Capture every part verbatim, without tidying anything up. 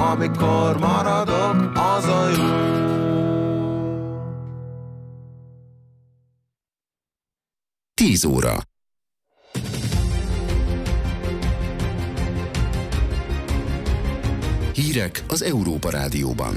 amikor maradok, az a jó. Tíz óra. Hírek az Európa Rádióban.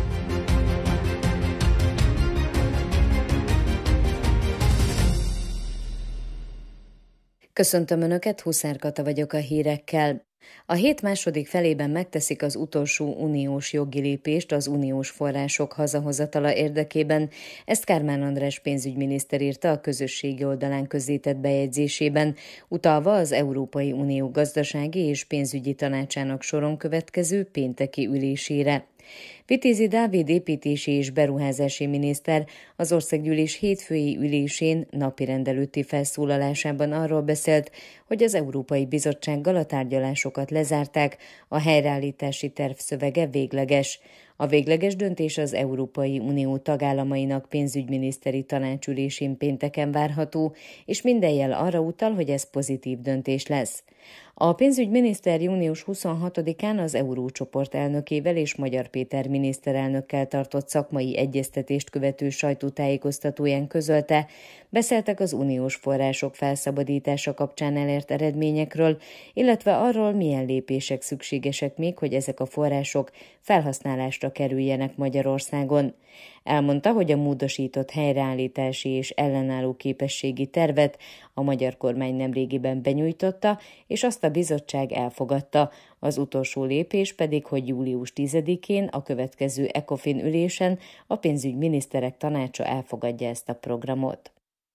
Köszöntöm Önöket, Huszár Kata vagyok a hírekkel. A hét második felében megteszik az utolsó uniós jogi lépést az uniós források hazahozatala érdekében. Ezt Kármán András pénzügyminiszter írta a közösségi oldalán közzétett bejegyzésében, utalva az Európai Unió gazdasági és pénzügyi tanácsának soron következő pénteki ülésére. Vitézi Dávid építési és beruházási miniszter az országgyűlés hétfői ülésén napirend előtti felszólalásában arról beszélt, hogy az Európai Bizottsággal a tárgyalásokat lezárták, a helyreállítási terv szövege végleges. A végleges döntés az Európai Unió tagállamainak pénzügyminiszteri tanácsülésén pénteken várható, és minden jel arra utal, hogy ez pozitív döntés lesz. A pénzügyminiszter június huszonhatodikán az Eurócsoport elnökével és Magyar Péter miniszterelnökkel tartott szakmai egyeztetést követő sajtótájékoztatóján közölte, beszéltek az uniós források felszabadítása kapcsán elért eredményekről, illetve arról, milyen lépések szükségesek még, hogy ezek a források felhasználásra kerüljenek Magyarországon. Elmondta, hogy a módosított helyreállítási és ellenálló képességi tervet a magyar kormány nemrégiben benyújtotta, és azt a bizottság elfogadta. Az utolsó lépés pedig, hogy július tizedikén a következő ECOFIN ülésen a pénzügyminiszterek tanácsa elfogadja ezt a programot.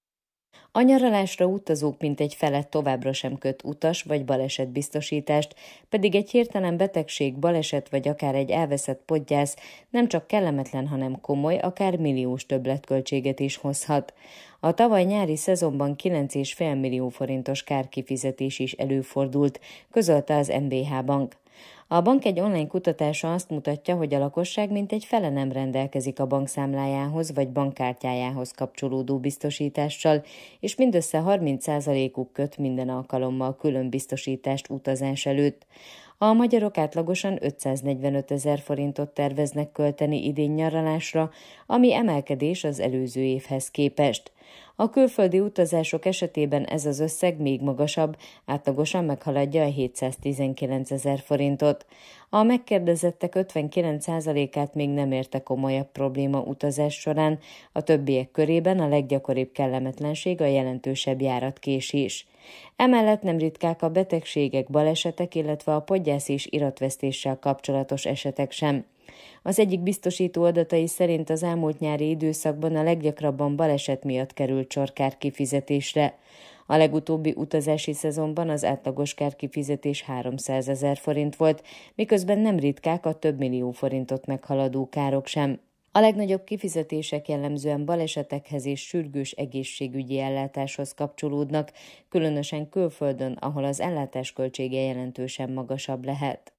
A nyaralásra utazók mintegy fele továbbra sem köt utas vagy balesetbiztosítást, pedig egy hirtelen betegség, baleset vagy akár egy elveszett podgyász nem csak kellemetlen, hanem komoly, akár milliós többletköltséget is hozhat. A tavaly nyári szezonban kilenc egész öt millió forintos kárkifizetés is előfordult, közölte az em bé há Bank. A bank egy online kutatása azt mutatja, hogy a lakosság mintegy fele nem rendelkezik a bankszámlájához vagy bankkártyájához kapcsolódó biztosítással, és mindössze harminc százalékuk köt minden alkalommal külön biztosítást utazás előtt. A magyarok átlagosan ötszáznegyvenöt ezer forintot terveznek költeni idén nyaralásra, ami emelkedés az előző évhez képest. A külföldi utazások esetében ez az összeg még magasabb, átlagosan meghaladja a hétszáztizenkilenc ezer forintot. A megkérdezettek ötvenkilenc százalékát még nem érte komolyabb probléma utazás során, a többiek körében a leggyakoribb kellemetlenség a jelentősebb járatkésés. Emellett nem ritkák a betegségek, balesetek, illetve a podgyász és iratvesztéssel kapcsolatos esetek sem. Az egyik biztosító adatai szerint az elmúlt nyári időszakban a leggyakrabban baleset miatt került sor kárkifizetésre. A legutóbbi utazási szezonban az átlagos kárkifizetés háromszázezer forint volt, miközben nem ritkák a több millió forintot meghaladó károk sem. A legnagyobb kifizetések jellemzően balesetekhez és sürgős egészségügyi ellátáshoz kapcsolódnak, különösen külföldön, ahol az ellátás költsége jelentősen magasabb lehet.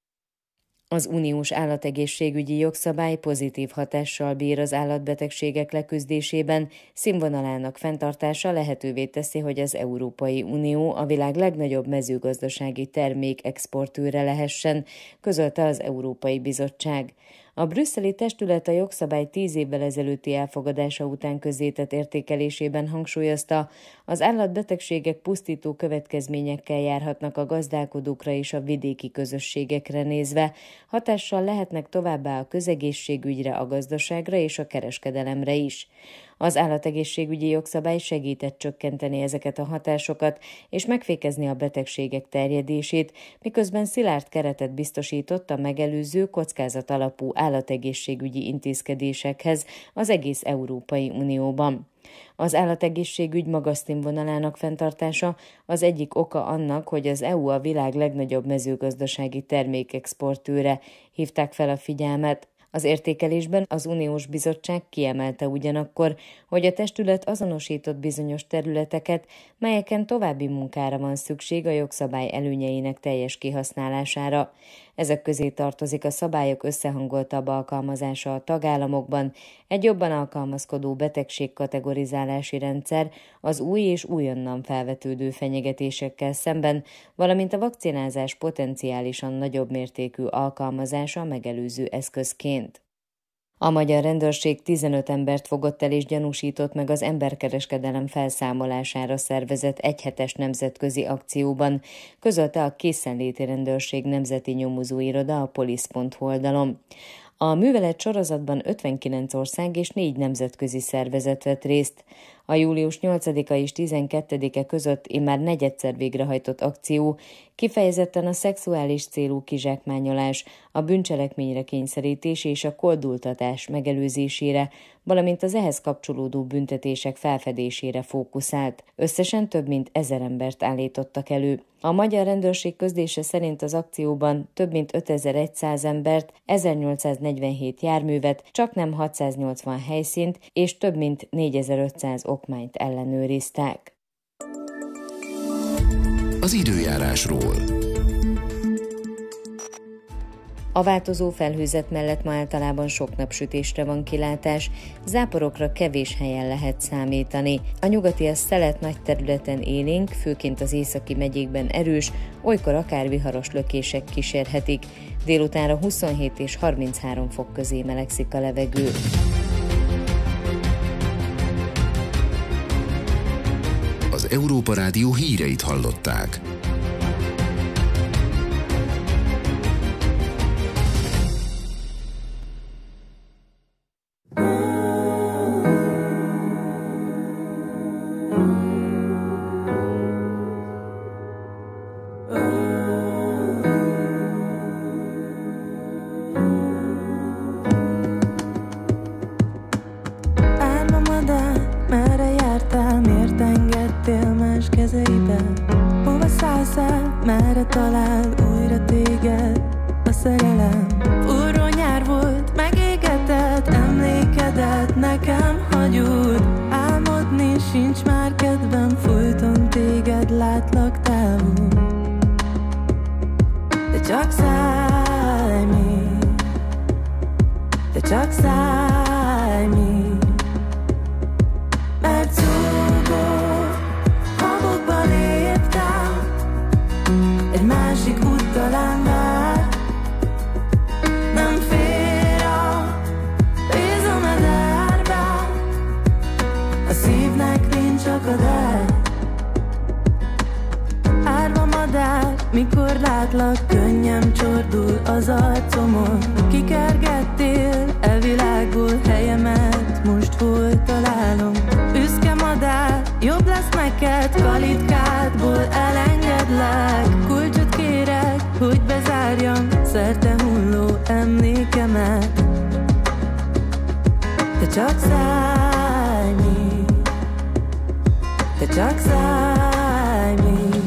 Az uniós állategészségügyi jogszabály pozitív hatással bír az állatbetegségek leküzdésében, színvonalának fenntartása lehetővé teszi, hogy az Európai Unió a világ legnagyobb mezőgazdasági termék exportőre lehessen, közölte az Európai Bizottság. A brüsszeli testület a jogszabály tíz évvel ezelőtti elfogadása után közzétett értékelésében hangsúlyozta, az állatbetegségek pusztító következményekkel járhatnak a gazdálkodókra és a vidéki közösségekre nézve, hatással lehetnek továbbá a közegészségügyre, a gazdaságra és a kereskedelemre is. Az állategészségügyi jogszabály segített csökkenteni ezeket a hatásokat és megfékezni a betegségek terjedését, miközben szilárd keretet biztosított a megelőző kockázat alapú állategészségügyi intézkedésekhez az egész Európai Unióban. Az állategészségügy magas színvonalának fenntartása az egyik oka annak, hogy az é u a világ legnagyobb mezőgazdasági termékexportőre, hívták fel a figyelmet. Az értékelésben az Uniós Bizottság kiemelte ugyanakkor, hogy a testület azonosított bizonyos területeket, melyeken további munkára van szükség a jogszabály előnyeinek teljes kihasználására. Ezek közé tartozik a szabályok összehangoltabb alkalmazása a tagállamokban, egy jobban alkalmazkodó betegségkategorizálási rendszer az új és újonnan felvetődő fenyegetésekkel szemben, valamint a vakcinázás potenciálisan nagyobb mértékű alkalmazása megelőző eszközként. A magyar rendőrség tizenöt embert fogott el és gyanúsított meg az emberkereskedelem felszámolására szervezett egyhetes nemzetközi akcióban, közölte a Készenléti Rendőrség Nemzeti Nyomozóiroda a polisz pont hu oldalon. A művelet sorozatban ötvenkilenc ország és négy nemzetközi szervezet vett részt. A július nyolcadika és tizenkettedike között immár negyedszer végrehajtott akció kifejezetten a szexuális célú kizsákmányolás, a bűncselekményre kényszerítés és a koldultatás megelőzésére, valamint az ehhez kapcsolódó büntetések felfedésére fókuszált. Összesen több mint ezer embert állítottak elő. A magyar rendőrség közlése szerint az akcióban több mint ötezer-száz embert, ezernyolcszáznegyvenhét járművet, csaknem hatszáznyolcvan helyszínt és több mint négyezer-ötszáz okmányt ellenőriztek. Az időjárásról. A változó felhőzet mellett ma általában sok napsütésre van kilátás, záporokra kevés helyen lehet számítani. A nyugati a szelet nagy területen élénk, főként az északi megyékben erős, olykor akár viharos lökések kísérhetik. Délutánra huszonhét és harminchárom fok közé melegszik a levegő. Az Európa Rádió híreit hallották. Merre talál újra téged a szerelem? Forró nyár volt, megégetett emlékedet nekem hagyod. Álmodni sincs már kedvem, folyton téged látlak távol. De csak szállj még, de csak szállj még, mert szúgó habokba léptem, egy másik út talán vár, nem fér a vízomederbe, a szívnek nincs akadály. Árva madár, mikor látlak, könnyem csordul az arcomon. Kikergettél e világból helyemet, most hol találom? Büszke madár, jobb lesz neked, kalitkádból elengedlek. Kulcsot kérek, hogy bezárjam szerte hulló emlékemet. De csak szállj még, de csak szállj még,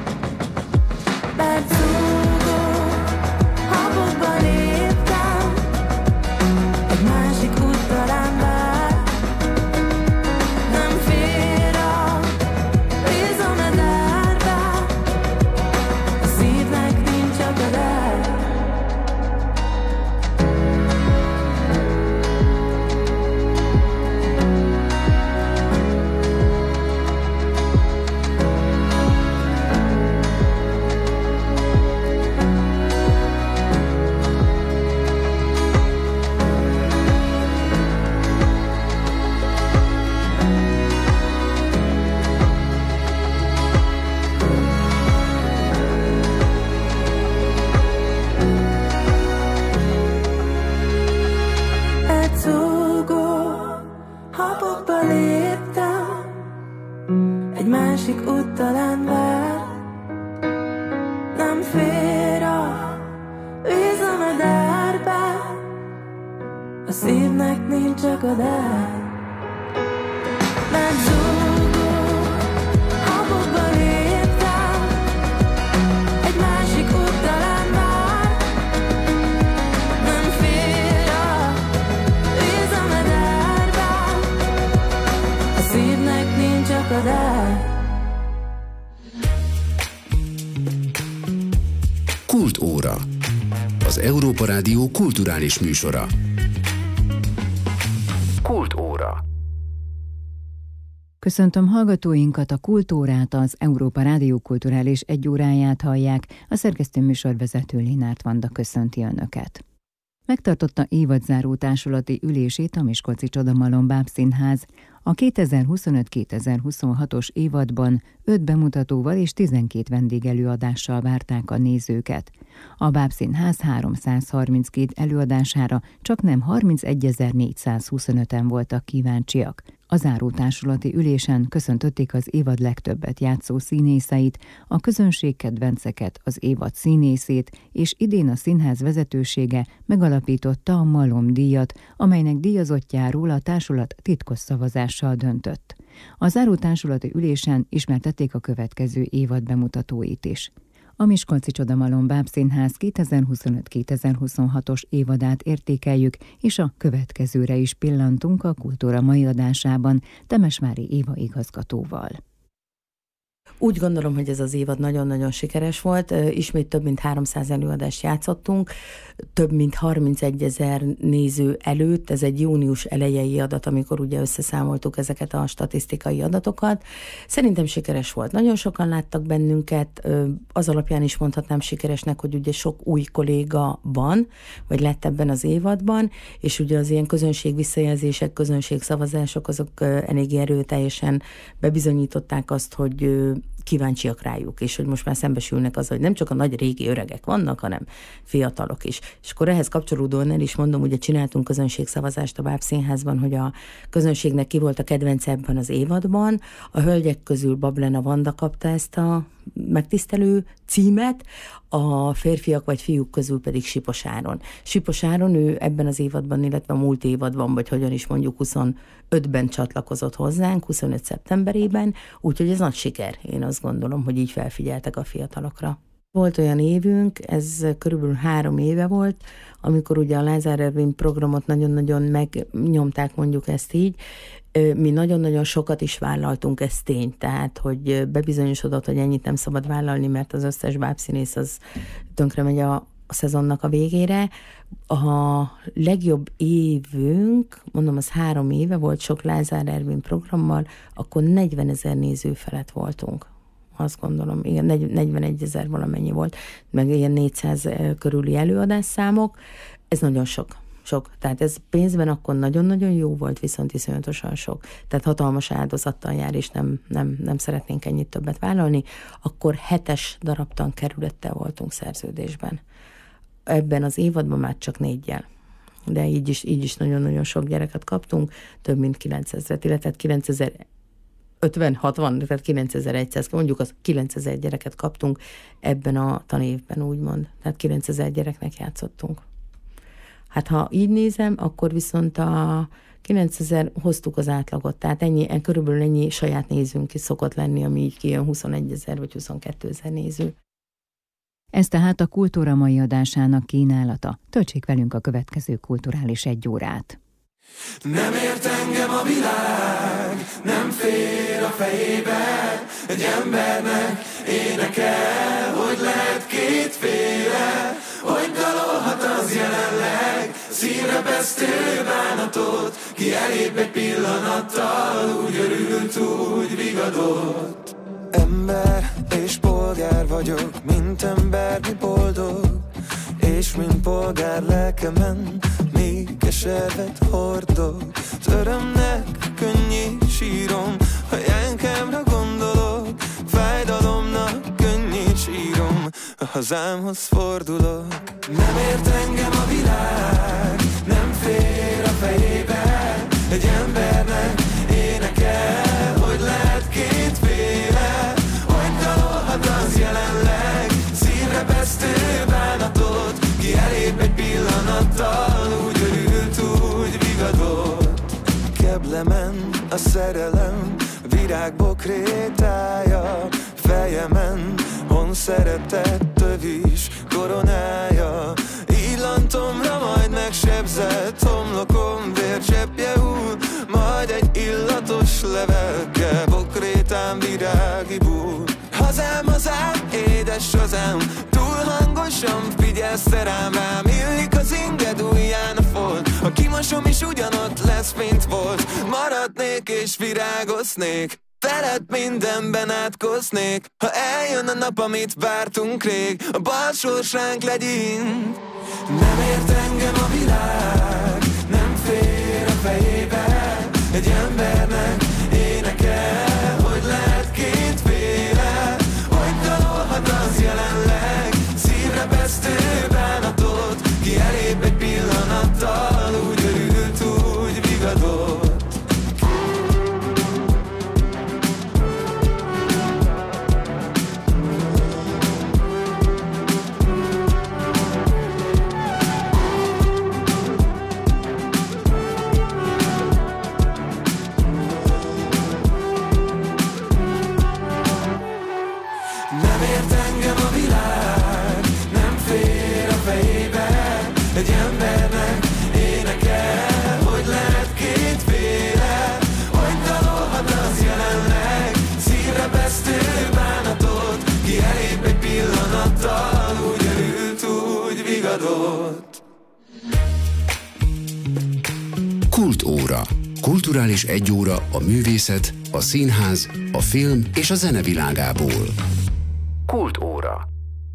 mert szúgó habokba léptem, egy másik út talán vár, nem fér a vízomederbe, a szívnek nincs akadály. Egy szúgó habokba léptem, egy másik út talán vár, nem fér a vízomederbe, a szívnek nincs akadály. Mert zúgó habokba léptem, egy másik út talán vár, nem fér a vízomederbe, a szívnek nincs akadály. Kultúra. Európa Rádió kulturális műsora. Kultúra. Köszöntöm hallgatóinkat, a Kultúrát, az Európa Rádió kulturális egyóráját hallják, a szerkesztő műsorvezető Lénárt Vanda köszönti Önöket. Megtartotta évadzáró társulati ülését a Miskolci Csodamalom Bábszínház. A kétezer-huszonöt kétezer-huszonhatos évadban öt bemutatóval és tizenkét vendégelőadással várták a nézőket. A Bábszínház háromszázharminckét előadására csaknem harmincegyezer-négyszázhuszonöten voltak kíváncsiak. A záró társulati ülésen köszöntötték az évad legtöbbet játszó színészeit, a közönség kedvenceket, az évad színészét, és idén a színház vezetősége megalapította a Malom díjat, amelynek díjazottjáról a társulat titkos szavazással döntött. A záró társulati ülésen ismertették a következő évad bemutatóit is. A Miskolci Csodamalom Bábszínház kétezer-huszonöt kétezer-huszonhatos évadát értékeljük, és a következőre is pillantunk a Kultúra mai adásában Temesvári Éva igazgatóval. Úgy gondolom, hogy ez az évad nagyon-nagyon sikeres volt. Ismét több mint háromszáz előadást játszottunk, több mint harmincegyezer néző előtt. Ez egy június elejei adat, amikor ugye összeszámoltuk ezeket a statisztikai adatokat. Szerintem sikeres volt. Nagyon sokan láttak bennünket, az alapján is mondhatnám sikeresnek, hogy ugye sok új kolléga van, vagy lett ebben az évadban, és ugye az ilyen közönség visszajelzések, közönség szavazások, azok eléggé erőteljesen bebizonyították azt, hogy kíváncsiak rájuk, és hogy most már szembesülnek az, hogy nem csak a nagy régi öregek vannak, hanem fiatalok is. És akkor ehhez kapcsolódóan el is mondom, ugye csináltunk közönségszavazást a Bábszínházban, hogy a közönségnek ki volt a kedvence ebben az évadban. A hölgyek közül Bablena Vanda kapta ezt a megtisztelő címet, a férfiak vagy fiúk közül pedig Sipos Áron. Sipos Áron, ő ebben az évadban, illetve a múlt évadban, vagy hogyan is mondjuk huszonötben csatlakozott hozzánk, huszonöt szeptemberében, úgyhogy ez nagy siker. Én azt gondolom, hogy így felfigyeltek a fiatalokra. Volt olyan évünk, ez körülbelül három éve volt, amikor ugye a Lázár Ervin programot nagyon-nagyon megnyomták, mondjuk ezt így. Mi nagyon-nagyon sokat is vállaltunk, ez tény, tehát, hogy bebizonyosodott, hogy ennyit nem szabad vállalni, mert az összes bábszínész az tönkre megy a, a szezonnak a végére. A legjobb évünk, mondom, az három éve volt sok Lázár Ervin programmal, akkor negyvenezer néző felett voltunk. Azt gondolom, igen, negyvenegyezer valamennyi volt, meg ilyen négyszáz körüli előadásszámok. Ez nagyon sok. Sok. Tehát ez pénzben akkor nagyon-nagyon jó volt, viszont iszonyatosan sok. Tehát hatalmas áldozattal jár, és nem, nem, nem szeretnénk ennyit többet vállalni. Akkor hetes darabtan kerülettel voltunk szerződésben. Ebben az évadban már csak négyjel. De így is, így is nagyon-nagyon sok gyereket kaptunk, több mint kilencezret, illetve kilencezer ötven hatvan, tehát kilencezer-száz, mondjuk az kilencezer gyereket kaptunk ebben a tanévben, úgymond. Tehát kilencezer gyereknek játszottunk. Hát ha így nézem, akkor viszont a kilencezer hoztuk az átlagot, tehát ennyi, körülbelül ennyi saját nézőnk is szokott lenni, ami így kijön huszonegyezer vagy huszonkétezer néző. Ez tehát a Kultúra mai adásának kínálata. Töltsék velünk a következő kulturális egyórát. Nem ért engem a világ, nem fér a fejébe, egy embernek énekel, hogy lehet kétféle, hogy dalolhat az jelenleg, színrepesztő bánatot, ki elép egy pillanattal, úgy örült, úgy vigadott. Ember és polgár vagyok, mint ember, mi boldog, és mint polgár lelkemen még keservet hordok. Az örömnek könnyű sírom, ha ilyenkemre gondolok, fájdalomnak könnyű sírom, a hazámhoz fordulok. Nem ért engem a világ, nem fér a fejébe, egy embernek énekel, hogy lehet kétféle, hogy dalolhat az jelenleg, szívrepesztő bánatot, ki elép egy pillanattal, úgy örült, úgy vigadott. Keblemen a szerelem, virágbokrétája, fejemen hon szeretett tövis koronája, illantomra majd megsebzett homlokom, vércseppje úr, majd egy illatos levelke, bokrétám virági búr. Hazám, hazám, édes hazám, túl hangosan figyelsz te rám, rám illik sorsom is ugyanott lesz, mint volt. Maradnék és virágoznék, veled mindenben átkoznék. Ha eljön a nap, amit vártunk rég, a bal sors ránk legyint. Nem ért engem a világ, nem fér a fejébe. Egy embernek énekel, hogy lehet kétféle, hogy dalolhat az jelenleg szívrepesztő bánatot. Ki elébb egy pillanattal, úgy örült, úgy vigadott. Egy embernek énekel, hogy lehet kétféle, hogy dalolhat az jelenleg szívrepesztő bánatot. Ki elébb egy pillanattal, úgy örült, úgy vigadott. Kultóra. Kulturális egyóra a művészet, a színház, a film és a zene világából. Kultóra.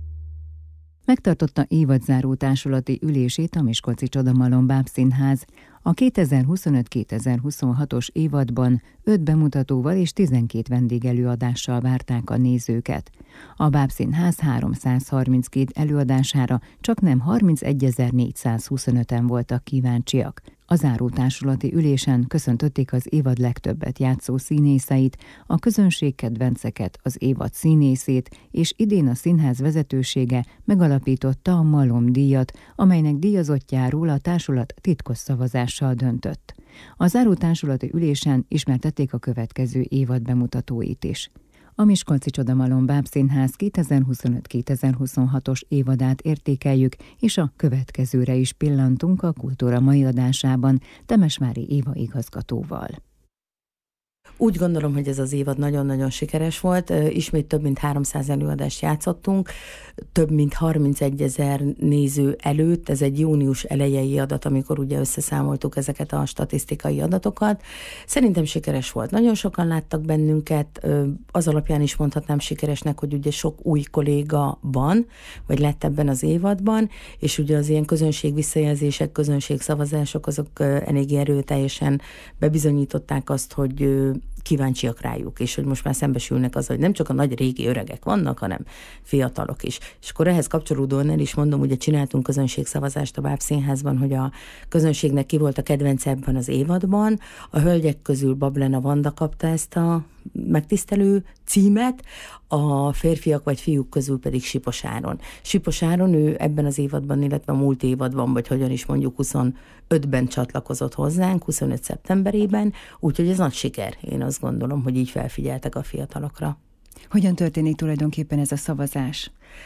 Megtartotta évadzáró társulati ülését a Miskolci Csodamalom Bábszínház. A kétezer-huszonöt kétezer-huszonhatos évadban öt bemutatóval és tizenkét vendégelőadással várták a nézőket. A Bábszínház háromszázharminckét előadására csaknem harmincegyezer-négyszázhuszonöten voltak kíváncsiak. A záró társulati ülésen köszöntötték az évad legtöbbet játszó színészeit, a közönség kedvenceket, az évad színészét, és idén a színház vezetősége megalapította a Malom díjat, amelynek díjazottjáról a társulat titkos szavazással döntött. A záró társulati ülésen ismertették a következő évad bemutatóit is. A Miskolci Csodamalom Bábszínház kétezer-huszonöt kétezer-huszonhatos évadát értékeljük, és a következőre is pillantunk a Kultúra mai adásában Temesvári Éva igazgatóval. Úgy gondolom, hogy ez az évad nagyon-nagyon sikeres volt. Ismét több mint háromszáz előadást játszottunk, több mint harmincegyezer néző előtt. Ez egy június elejei adat, amikor ugye összeszámoltuk ezeket a statisztikai adatokat. Szerintem sikeres volt. Nagyon sokan láttak bennünket, az alapján is mondhatnám sikeresnek, hogy ugye sok új kolléga van, vagy lett ebben az évadban, és ugye az ilyen közönség visszajelzések, közönség szavazások, azok elég erőteljesen bebizonyították azt, hogy kíváncsiak rájuk, és hogy most már szembesülnek az, hogy nem csak a nagy régi öregek vannak, hanem fiatalok is. És akkor ehhez kapcsolódóan el is mondom, ugye csináltunk közönségszavazást a Bábszínházban, hogy a közönségnek ki volt a kedvence ebben az évadban. A hölgyek közül Bablena Vanda kapta ezt a megtisztelő címet, a férfiak vagy fiúk közül pedig Sipos Áron. Sipos Áron, ő ebben az évadban, illetve a múlt évadban, vagy hogyan is mondjuk huszonötben csatlakozott hozzánk, huszonöt szeptemberében, úgyhogy ez nagy siker. Én azt gondolom, hogy így felfigyeltek a fiatalokra. Hogyan történik tulajdonképpen ez a szavazás?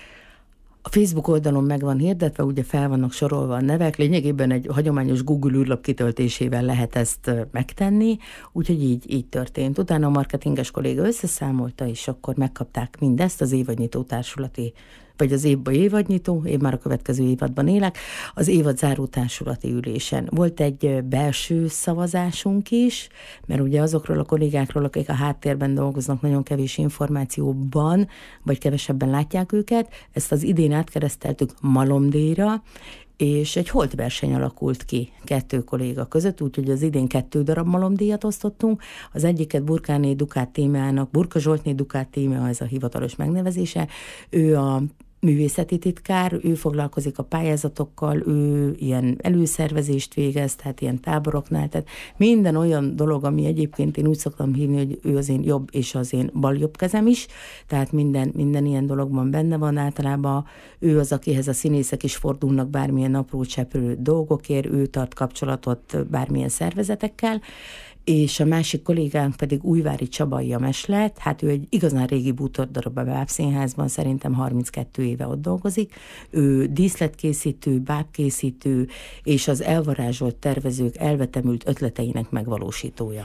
A Facebook oldalon meg van hirdetve, ugye fel vannak sorolva a nevek, lényegében egy hagyományos Google űrlap kitöltésével lehet ezt megtenni, úgyhogy így, így történt. Utána a marketinges kolléga összeszámolta, és akkor megkapták mindezt az évadnyitó társulati, vagy az évben évadnyitó, én már a következő évadban élek, az évad záró társulati ülésen. Volt egy belső szavazásunk is, mert ugye azokról a kollégákról, akik a háttérben dolgoznak, nagyon kevés információban, vagy kevesebben látják őket, ezt az idén átkereszteltük Malomdíjra, és egy holtverseny alakult ki kettő kolléga között, úgyhogy az idén kettő darab malomdíjat osztottunk. Az egyiket Burkáné Dukát Tímeának, Burka Zsoltné Dukát Tímea, ez a hivatalos megnevezése, ő a művészeti titkár, ő foglalkozik a pályázatokkal, ő ilyen előszervezést végez, tehát ilyen táboroknál, tehát minden olyan dolog, ami egyébként én úgy szoktam hívni, hogy ő az én jobb és az én bal-jobb kezem is, tehát minden, minden ilyen dologban benne van, általában ő az, akihez a színészek is fordulnak bármilyen apró cseprő dolgokért, ő tart kapcsolatot bármilyen szervezetekkel, és a másik kollégánk pedig Újvári Csaba James lett, hát ő egy igazán régi bútordarab a Bábszínházban, szerintem harminckettő éve ott dolgozik. Ő díszletkészítő, bábkészítő, és az elvarázsolt tervezők elvetemült ötleteinek megvalósítója.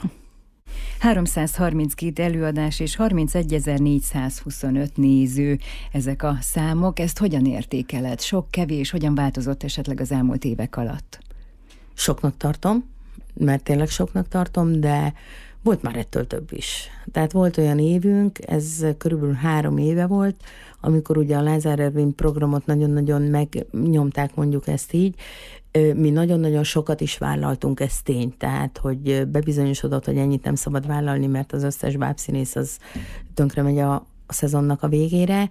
háromszázharminckét előadás és harmincegyezer-négyszázhuszonöt néző, ezek a számok, ezt hogyan értékeled? Sok, kevés, hogyan változott esetleg az elmúlt évek alatt? Soknak tartom, mert tényleg soknak tartom, de volt már ettől több is. Tehát volt olyan évünk, ez körülbelül három éve volt, amikor ugye a Lázár Ervin programot nagyon-nagyon megnyomták, mondjuk ezt így, mi nagyon-nagyon sokat is vállaltunk, ez tény, tehát, hogy bebizonyosodott, hogy ennyit nem szabad vállalni, mert az összes bábszínész az tönkre megy a, a szezonnak a végére.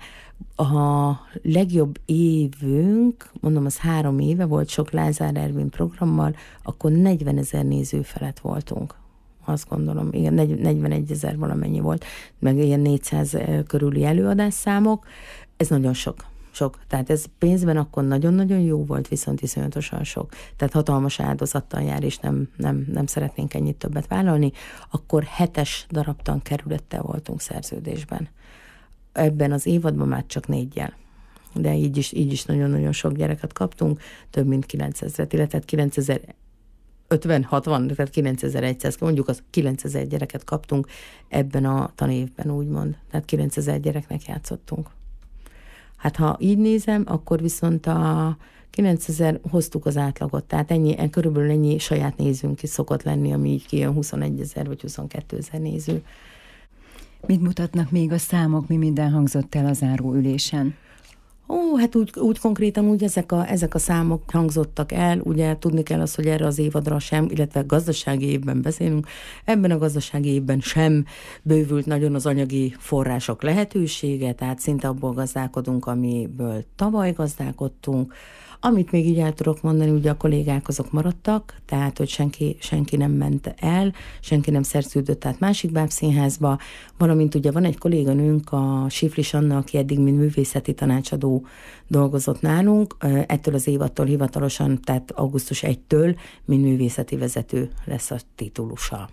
A legjobb évünk, mondom, az három éve volt sok Lázár Ervin programmal, akkor negyvenezer néző felett voltunk. Azt gondolom, igen, negyvenegyezer valamennyi volt, meg ilyen négyszáz körüli előadásszámok. Ez nagyon sok. Sok. Tehát ez pénzben akkor nagyon-nagyon jó volt, viszont iszonyatosan sok. Tehát hatalmas áldozattal jár, és nem, nem, nem szeretnénk ennyit többet vállalni. Akkor hetes darabtan kerülettel voltunk szerződésben. Ebben az évadban már csak négyel. De így is, így is nagyon-nagyon sok gyereket kaptunk, több mint kilencezret, illetve kilencezer ötven hatvan, tehát kilencezer-száz, mondjuk az kilencezer gyereket kaptunk ebben a tanévben, úgymond. Tehát kilencezer gyereknek játszottunk. Hát ha így nézem, akkor viszont a kilencezer hoztuk az átlagot, tehát ennyi, körülbelül ennyi saját nézőnk is szokott lenni, ami így kijön huszonegyezer vagy huszonkétezer néző. Mit mutatnak még a számok, mi minden hangzott el a záróülésen? Ó, hát úgy, úgy konkrétan úgy ezek a, ezek a számok hangzottak el, ugye tudni kell azt, hogy erre az évadra sem, illetve gazdasági évben beszélünk, ebben a gazdasági évben sem bővült nagyon az anyagi források lehetősége, tehát szinte abból gazdálkodunk, amiből tavaly gazdálkodtunk. Amit még így el tudok mondani, ugye a kollégák azok maradtak, tehát hogy senki, senki nem ment el, senki nem szerződött át másik bábszínházba, valamint ugye van egy kolléganőnk, a Siflis Anna, aki eddig mint művészeti tanácsadó dolgozott nálunk, ettől az évattól hivatalosan, tehát augusztus elsejétől, mint művészeti vezető lesz a titulusa.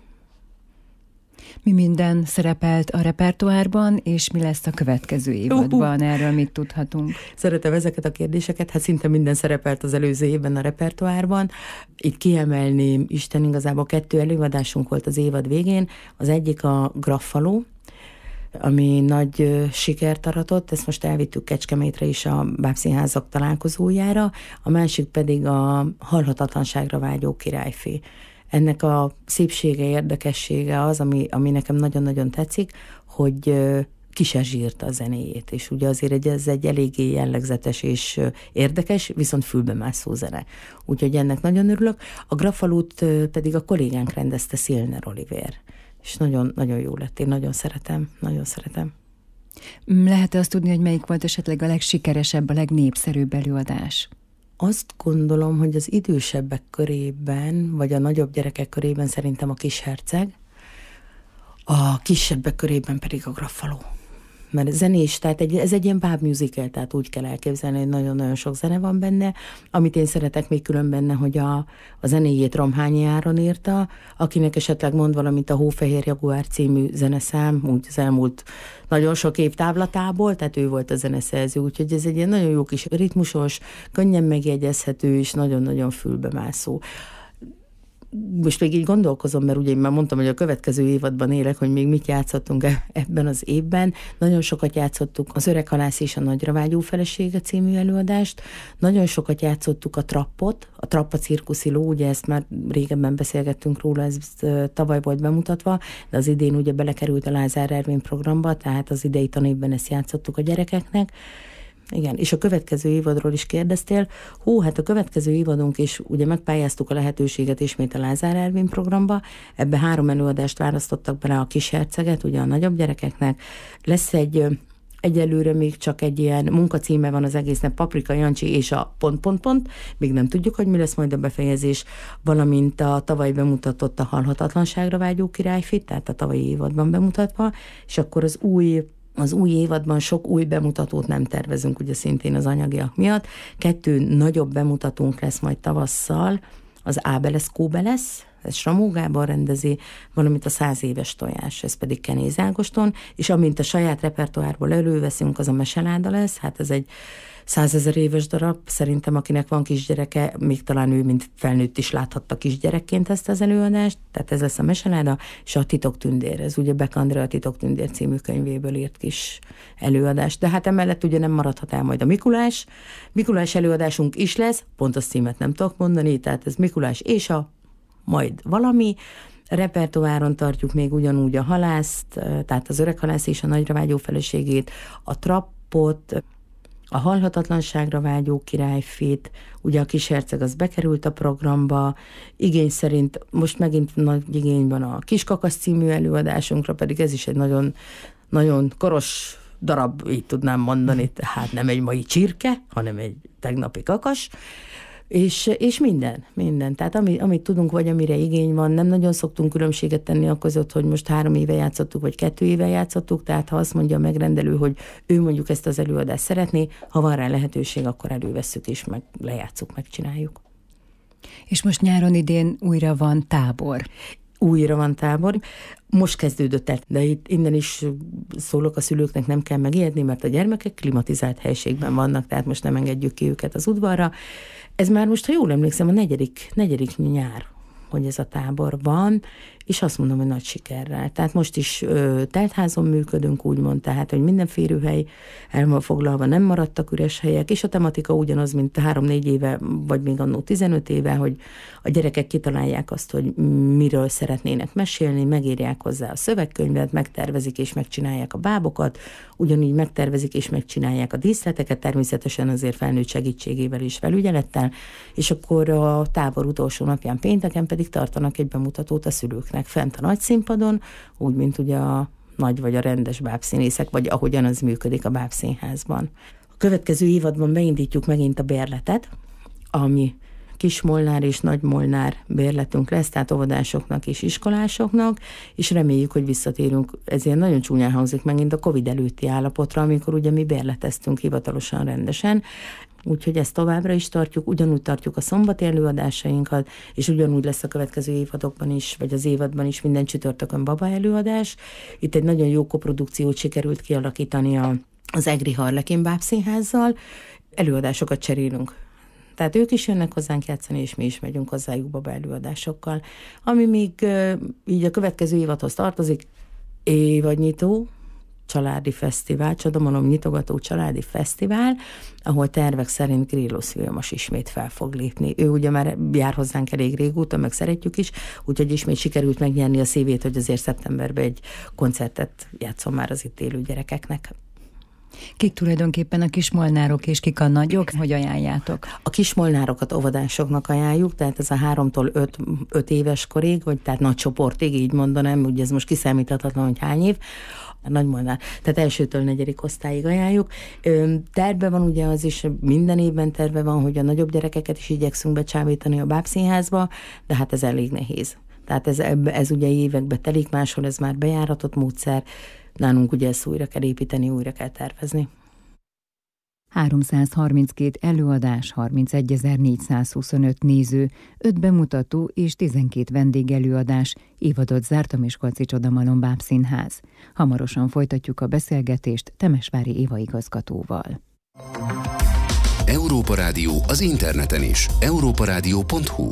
Mi minden szerepelt a repertoárban, és mi lesz a következő évadban? Erről mit tudhatunk? Szeretem ezeket a kérdéseket, hát szinte minden szerepelt az előző évben a repertoárban. Itt kiemelném, Isten, igazából kettő előadásunk volt az évad végén. Az egyik a Graffaló, ami nagy sikert aratott, ezt most elvittük Kecskemétre is a bábszínházak találkozójára, a másik pedig a Halhatatlanságra vágyó királyfi. Ennek a szépsége, érdekessége az, ami, ami nekem nagyon-nagyon tetszik, hogy ki se zsírta a zenéjét, és ugye azért ez egy eléggé jellegzetes és érdekes, viszont fülbemászó zene. Úgyhogy ennek nagyon örülök. A Graffalót pedig a kollégánk rendezte, Szilner Olivér, és nagyon, nagyon jó lett. Én nagyon szeretem, nagyon szeretem. Lehet-e azt tudni, hogy melyik volt esetleg a legsikeresebb, a legnépszerűbb előadás? Azt gondolom, hogy az idősebbek körében, vagy a nagyobb gyerekek körében szerintem a Kisherceg, a kisebbek körében pedig a Graffaló. Mert zenés, tehát egy, ez egy ilyen báb musical, tehát úgy kell elképzelni, hogy nagyon-nagyon sok zene van benne. Amit én szeretek még külön benne, hogy a, a zenéjét Romhányi Áron írta, akinek esetleg mond valamit a Hófehér Jaguár című zeneszám, úgy az elmúlt nagyon sok év távlatából, tehát ő volt a zeneszerző, úgyhogy ez egy ilyen nagyon jó kis ritmusos, könnyen megjegyezhető és nagyon-nagyon fülbemászó. Most még így gondolkozom, mert ugye én már mondtam, hogy a következő évadban élek, hogy még mit játszottunk ebben az évben. Nagyon sokat játszottuk az Öreg halász és a Nagyra vágyó felesége című előadást. Nagyon sokat játszottuk a Trappot, a Trappa cirkuszi ló, ugye ezt már régebben beszélgettünk róla, ez tavaly volt bemutatva, de az idén ugye belekerült a Lázár Ervin programba, tehát az idei tanévben ezt játszottuk a gyerekeknek. Igen, és a következő évadról is kérdeztél. Hú, hát a következő évadunk is, ugye megpályáztuk a lehetőséget ismét a Lázár Ervin programba, ebbe három előadást választottak bele a Kisherceget, ugye a nagyobb gyerekeknek. Lesz egy, egyelőre még csak egy ilyen munkacíme van az egésznek, Paprika Jancsi és a pont, pont, pont, még nem tudjuk, hogy mi lesz majd a befejezés, valamint a tavaly bemutatott a Halhatatlanságra vágyó királyfi, tehát a tavalyi évadban bemutatva, és akkor az új Az új évadban sok új bemutatót nem tervezünk, ugye szintén az anyagiak miatt. Kettő nagyobb bemutatónk lesz majd tavasszal, az Ábelesz Kóbelesz ez Samó Gábor rendezi, valamint a száz éves tojás, ez pedig Kenéz Ágoston, és amint a saját repertoárból előveszünk, az a Meseláda lesz, hát ez egy százezer éves darab, szerintem akinek van kisgyereke, még talán ő, mint felnőtt is láthatta kisgyerekként ezt az előadást, tehát ez lesz a Meseláda, és a Titoktündér, ez ugye Beck Andrea Titoktündér című könyvéből írt kis előadás, de hát emellett ugye nem maradhat el majd a Mikulás, Mikulás előadásunk is lesz, pontos címet nem tudok mondani, tehát ez Mikulás és a majd valami, repertoáron tartjuk még ugyanúgy a halászt, tehát az öreg halász és a nagyra vágyó feleségét, a trappot, a halhatatlanságra vágyó királyfit, ugye a Kisherceg az bekerült a programba, igény szerint most megint nagy igény van a Kiskakasz című előadásunkra, pedig ez is egy nagyon, nagyon koros darab, így tudnám mondani, tehát nem egy mai csirke, hanem egy tegnapi kakas, És, és minden, minden. Tehát ami, amit tudunk, vagy amire igény van, nem nagyon szoktunk különbséget tenni a között, hogy most három éve játszottuk, vagy kettő éve játszottuk, tehát ha azt mondja a megrendelő, hogy ő mondjuk ezt az előadást szeretné, ha van rá lehetőség, akkor elővesszük és meg lejátszuk, megcsináljuk. És most nyáron idén újra van tábor. Újra van tábor. Most kezdődött el, de itt innen is szólok a szülőknek, nem kell megijedni, mert a gyermekek klimatizált helységben vannak, tehát most nem engedjük ki őket az udvarra. Ez már most, ha jól emlékszem, a negyedik, negyedik nyár, hogy ez a tábor van, és azt mondom, hogy nagy sikerrel. Tehát most is ö, teltházon működünk, úgymond, tehát, hogy minden férőhely el van foglalva, nem maradtak üres helyek, és a tematika ugyanaz, mint három-négy éve, vagy még annó tizenöt éve, hogy a gyerekek kitalálják azt, hogy miről szeretnének mesélni, megírják hozzá a szövegkönyvet, megtervezik és megcsinálják a bábokat, ugyanígy megtervezik és megcsinálják a díszleteket, természetesen azért felnőtt segítségével és felügyelettel, és akkor a tábor utolsó napján pénteken pedig tartanak egy bemutatót a szülőknek fent a nagy színpadon, úgy, mint ugye a nagy vagy a rendes bábszínészek, vagy ahogyan az működik a bábszínházban. A következő évadban beindítjuk megint a bérletet, ami Kismolnár és Nagymolnár bérletünk lesz, tehát óvodásoknak és iskolásoknak, és reméljük, hogy visszatérünk, ezért nagyon csúnyán hangzik megint a Covid előtti állapotra, amikor ugye mi bérleteztünk hivatalosan rendesen, úgyhogy ezt továbbra is tartjuk, ugyanúgy tartjuk a szombati előadásainkat, és ugyanúgy lesz a következő évadokban is, vagy az évadban is minden csütörtökön baba előadás. Itt egy nagyon jó koprodukciót sikerült kialakítani a, az Egri Harlekin Bábszínházzal, előadásokat cserélünk. Tehát ők is jönnek hozzánk játszani, és mi is megyünk hozzájuk baba előadásokkal. Ami még így a következő évadhoz tartozik, évadnyitó, családi fesztivál, Csodamalom nyitogató családi fesztivál, ahol tervek szerint Grillos Vilmos ismét fel fog lépni. Ő ugye már jár hozzánk elég régóta, meg szeretjük is, úgyhogy ismét sikerült megnyerni a szívét, hogy azért szeptemberben egy koncertet játszom már az itt élő gyerekeknek. Kik tulajdonképpen a kismolnárok, és kik a nagyok? Hogy ajánljátok? A kismolnárokat óvodásoknak ajánljuk, tehát ez a háromtól öt, öt éves korig, vagy tehát nagy csoportig, így mondanám, ugye ez most kiszámíthatatlan, hogy hány év, a Nagymolnár, tehát elsőtől negyedik osztályig ajánljuk. Terve van ugye az is, minden évben terve van, hogy a nagyobb gyerekeket is igyekszünk becsábítani a bábszínházba, de hát ez elég nehéz. Tehát ez, ez ugye évekbe telik, máshol ez már bejáratott módszer, nálunk ugye ezt újra kell építeni, újra kell tervezni. háromszázharminckét előadás, harmincegyezer-négyszázhuszonöt néző, öt bemutató és tizenkét vendégelőadás, évadot zárt a Miskolci Csodamalom Bábszínház. Hamarosan folytatjuk a beszélgetést Temesvári Éva igazgatóval. Európa Rádió az interneten is. európa rádió pont hu.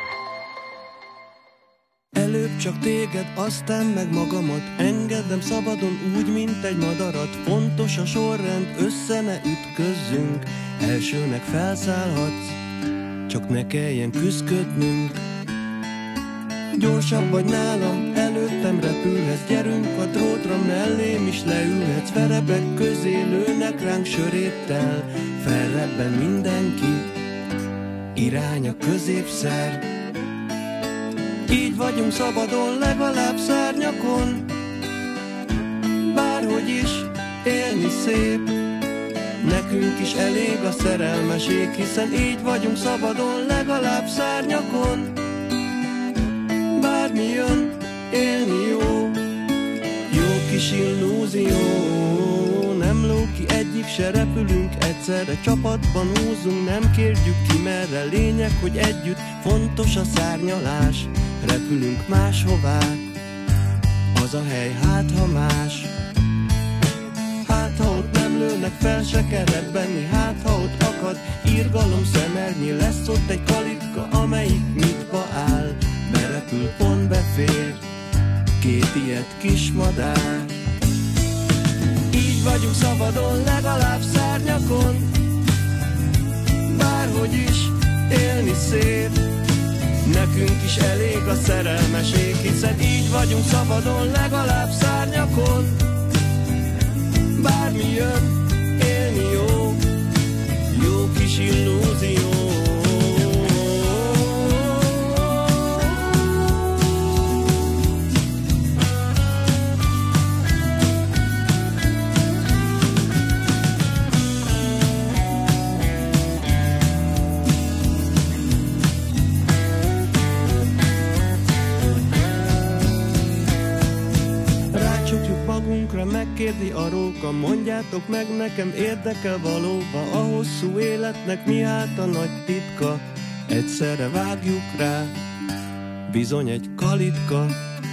Előbb csak téged, aztán meg magamat. Engedem szabadon úgy, mint egy madarat. Fontos a sorrend, össze ne ütközzünk. Elsőnek felszállhatsz, csak ne kelljen küszködnünk. Gyorsabb vagy nálam, előttem repülhetsz. Gyerünk a drótra, mellém is leülhetsz. Verebek közé lőnek ránk söréttel. Felrebben mindenki, irány a középszer. Így vagyunk szabadon, legalább szárnyakon. Bárhogy is élni szép, nekünk is elég a szerelmeség, hiszen így vagyunk szabadon, legalább szárnyakon. Bármi jön, élni jó, jó kis illúzió. Nem ló ki egyik se repülünk egyszerre, csapatban úzunk, nem kérdjük ki merre. Lényeg, hogy együtt, fontos a szárnyalás. Repülünk máshová, az a hely hát ha más. Hát ha ott nem lőnek fel, se kell rebbenni. Hát ha ott akad irgalom szemernyi, lesz ott egy kalitka, amelyik nyitva áll. Berepül, pont befér két ilyet kis madár. Így vagyunk szabadon, legalább szárnyakon. Bárhogy is élni szép, nekünk is elég a szerelmeség. Hiszen így vagyunk szabadon, legalább szárnyakon. Bármi jön, élni jó, jó kis illúzió. Megkérdi a róka, mondjátok meg nekem, érdekel valóban a hosszú életnek mi hát a nagy titka. Egyszerre vágjuk rá, bizony egy kalitka.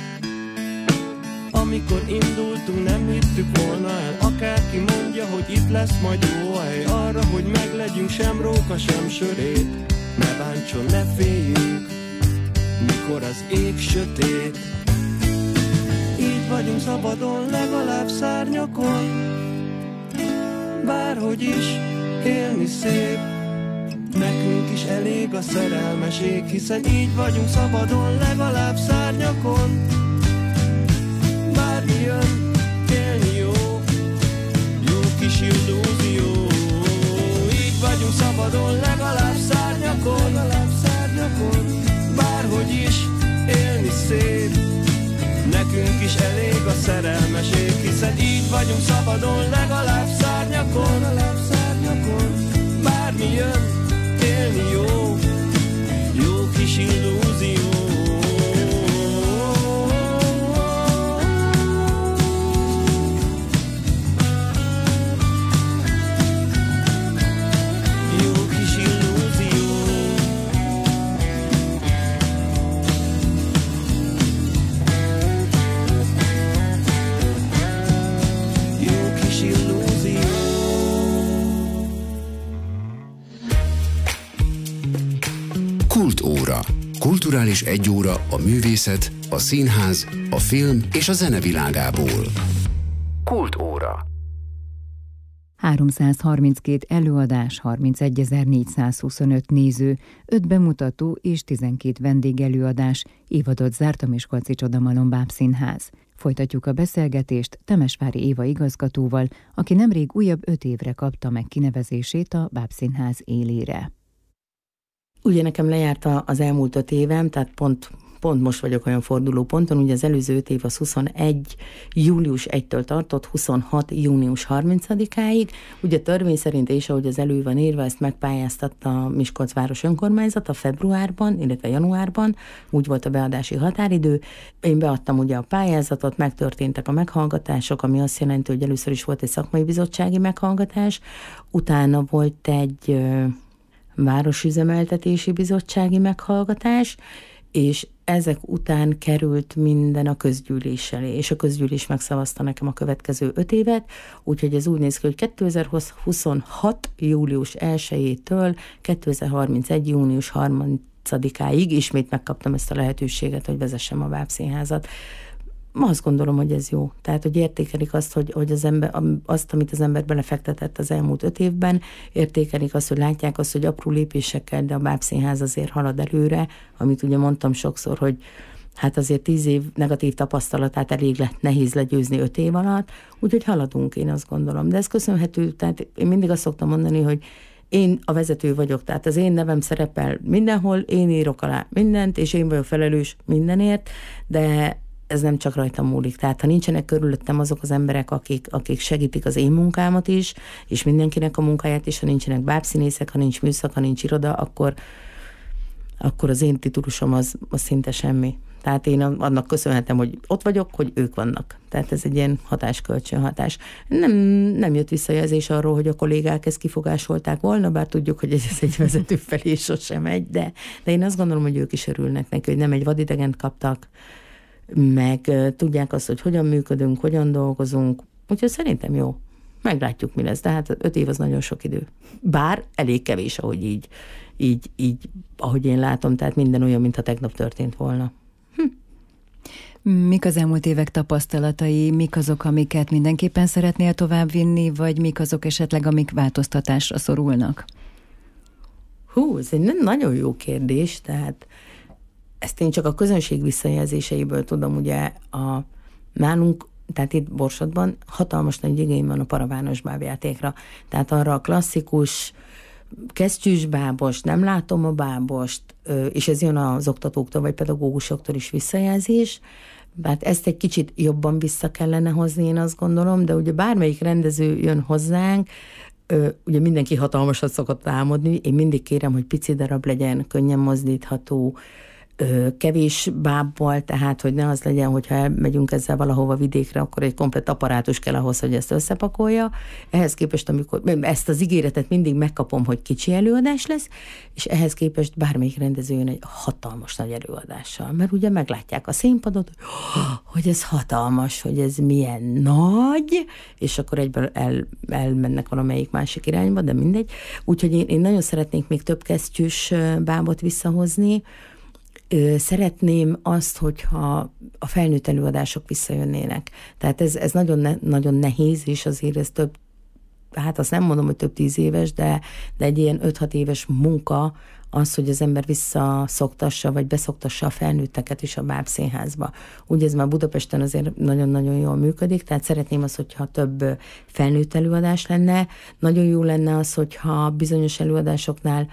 Amikor indultunk, nem hittük volna el, akárki mondja, hogy itt lesz majd jó hely arra, hogy meglegyünk, sem róka, sem sörét. Ne bántson, ne féljünk, mikor az ég sötét. Így vagyunk szabadon, legalább szárnyakon. Bárhogy is élni szép, nekünk is elég a szerelmeség. Hiszen így vagyunk szabadon, legalább szárnyakon. Bármi jön, élni jó, jó kis illúzió. Így vagyunk szabadon, legalább szárnyakon, legalább szárnyakon. Bárhogy is élni szép, nekünk is elég a szerelmeség. Hiszen így vagyunk szabadon, legalább szárnyakon, legalább szárnyakon. Bármi jön, élni jó, jó kis illúzió. Kultóra. Kulturális egyóra a művészet, a színház, a film és a zene világából. Kultóra. háromszázharminckét előadás, harmincegyezer-négyszázhuszonöt néző, öt bemutató és tizenkét vendégelőadás, évadot zárt a Miskolci Csodamalom Bábszínház. Folytatjuk a beszélgetést Temesvári Éva igazgatóval, aki nemrég újabb öt évre kapta meg kinevezését a Bábszínház élére. Ugye nekem lejárt az elmúlt öt évem, tehát pont, pont most vagyok olyan fordulóponton, ugye az előző öt év az huszonegy július elsejétől tartott, huszonhat június harmincadikáig. Ugye törvény szerint és ahogy az elő van írva, ezt megpályáztatta a Miskolcváros önkormányzat a februárban, illetve januárban, úgy volt a beadási határidő. Én beadtam ugye a pályázatot, megtörténtek a meghallgatások, ami azt jelenti, hogy először is volt egy szakmai bizottsági meghallgatás, utána volt egy városüzemeltetési bizottsági meghallgatás, és ezek után került minden a közgyűlés elé, és a közgyűlés megszavazta nekem a következő öt évet, úgyhogy ez úgy néz ki, hogy kétezer-huszonhat július elsejétől kétezer-harmincegy június harmincadikáig ismét megkaptam ezt a lehetőséget, hogy vezessem a Bábszínházat. Ma azt gondolom, hogy ez jó. Tehát, hogy értékelik azt, hogy, hogy az ember, azt, amit az ember belefektetett az elmúlt öt évben, értékelik azt, hogy látják azt, hogy apró lépésekkel, de a Bábszínház azért halad előre, amit ugye mondtam sokszor, hogy hát azért tíz év negatív tapasztalatát elég lett, nehéz legyőzni öt év alatt, úgyhogy haladunk, én azt gondolom. De ez köszönhető, tehát én mindig azt szoktam mondani, hogy én a vezető vagyok, tehát az én nevem szerepel mindenhol, én írok alá mindent, és én vagyok felelős mindenért, de ez nem csak rajtam múlik. Tehát ha nincsenek körülöttem azok az emberek, akik, akik segítik az én munkámat is, és mindenkinek a munkáját is, ha nincsenek bábszínészek, ha nincs műszak, ha nincs iroda, akkor, akkor az én titulusom az, az szinte semmi. Tehát én annak köszönhetem, hogy ott vagyok, hogy ők vannak. Tehát ez egy ilyen hatás-kölcsönhatás. Nem, nem jött visszajelzés arról, hogy a kollégák ezt kifogásolták volna, bár tudjuk, hogy ez egy vezető felé sosem megy, de, de én azt gondolom, hogy ők is örülnek neki, hogy nem egy vadidegent kaptak, meg tudják azt, hogy hogyan működünk, hogyan dolgozunk. Úgyhogy szerintem jó. Meglátjuk, mi lesz. De hát öt év az nagyon sok idő. Bár elég kevés, ahogy így, így, így ahogy én látom, tehát minden olyan, mintha tegnap történt volna. Hm. Mik az elmúlt évek tapasztalatai, mik azok, amiket mindenképpen szeretnél továbbvinni, vagy mik azok esetleg, amik változtatásra szorulnak? Hú, ez egy nagyon jó kérdés, tehát ezt én csak a közönség visszajelzéseiből tudom, ugye a nálunk, tehát itt Borsodban hatalmas nagy igény van a paravános bábjátékra. Tehát arra a klasszikus kesztyűs bábos, nem látom a bábost, és ez jön az oktatóktól, vagy pedagógusoktól is visszajelzés. Hát ezt egy kicsit jobban vissza kellene hozni, én azt gondolom, de ugye bármelyik rendező jön hozzánk, ugye mindenki hatalmasat szokott álmodni, én mindig kérem, hogy pici darab legyen, könnyen mozdítható, kevés bábbal, tehát, hogy ne az legyen, hogyha elmegyünk ezzel valahova vidékre, akkor egy komplett apparátus kell ahhoz, hogy ezt összepakolja. Ehhez képest, amikor ezt az ígéretet mindig megkapom, hogy kicsi előadás lesz, és ehhez képest bármelyik rendező jön egy hatalmas nagy előadással, mert ugye meglátják a színpadot, hogy ez hatalmas, hogy ez milyen nagy, és akkor egyből el, elmennek valamelyik másik irányba, de mindegy. Úgyhogy én, én nagyon szeretnék még több kesztyűs bábot visszahozni. Szeretném azt, hogyha a felnőtt előadások visszajönnének. Tehát ez, ez nagyon, ne, nagyon nehéz, és azért ez több, hát azt nem mondom, hogy több tíz éves, de, de egy ilyen öt-hat éves munka az, hogy az ember visszaszoktassa, vagy beszoktassa a felnőtteket is a bábszínházba. Úgy ez már Budapesten azért nagyon-nagyon jól működik, tehát szeretném azt, hogyha több felnőtt előadás lenne. Nagyon jó lenne az, hogyha bizonyos előadásoknál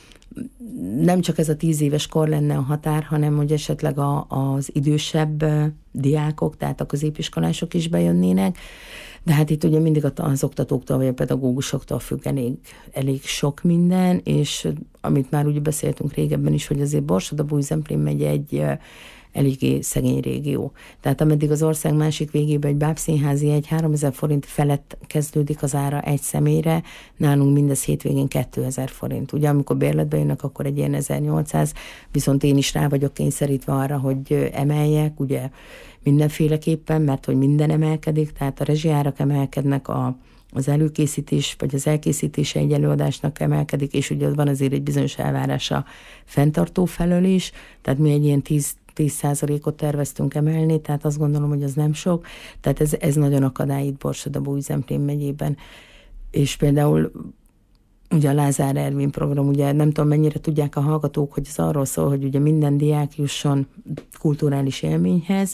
nem csak ez a tíz éves kor lenne a határ, hanem hogy esetleg a, az idősebb diákok, tehát a középiskolások is bejönnének, de hát itt ugye mindig az oktatóktól vagy a pedagógusoktól függ elég, elég sok minden, és amit már úgy beszéltünk régebben is, hogy azért Borsod-Abaúj-Zemplén megye egy eléggé szegény régió. Tehát ameddig az ország másik végében egy bábszínházi egy háromezer forint felett kezdődik az ára egy személyre, nálunk mindez hétvégén kétezer forint. Ugye amikor bérletbe jönnek, akkor egy ilyen ezernyolcszáz, viszont én is rá vagyok kényszerítve arra, hogy emeljek, ugye mindenféleképpen, mert hogy minden emelkedik, tehát a rezsiárak emelkednek, a az előkészítés, vagy az elkészítése egy előadásnak emelkedik, és ugye van azért egy bizonyos elvárása fenntartó felől is, tehát mi egy ilyen tíz százalékot terveztünk emelni, tehát azt gondolom, hogy az nem sok, tehát ez, ez nagyon akadály itt Borsod-Abaúj-Zemplén megyében. És például ugye a Lázár Ervin program, ugye nem tudom mennyire tudják a hallgatók, hogy ez arról szól, hogy ugye minden diák jusson kulturális élményhez.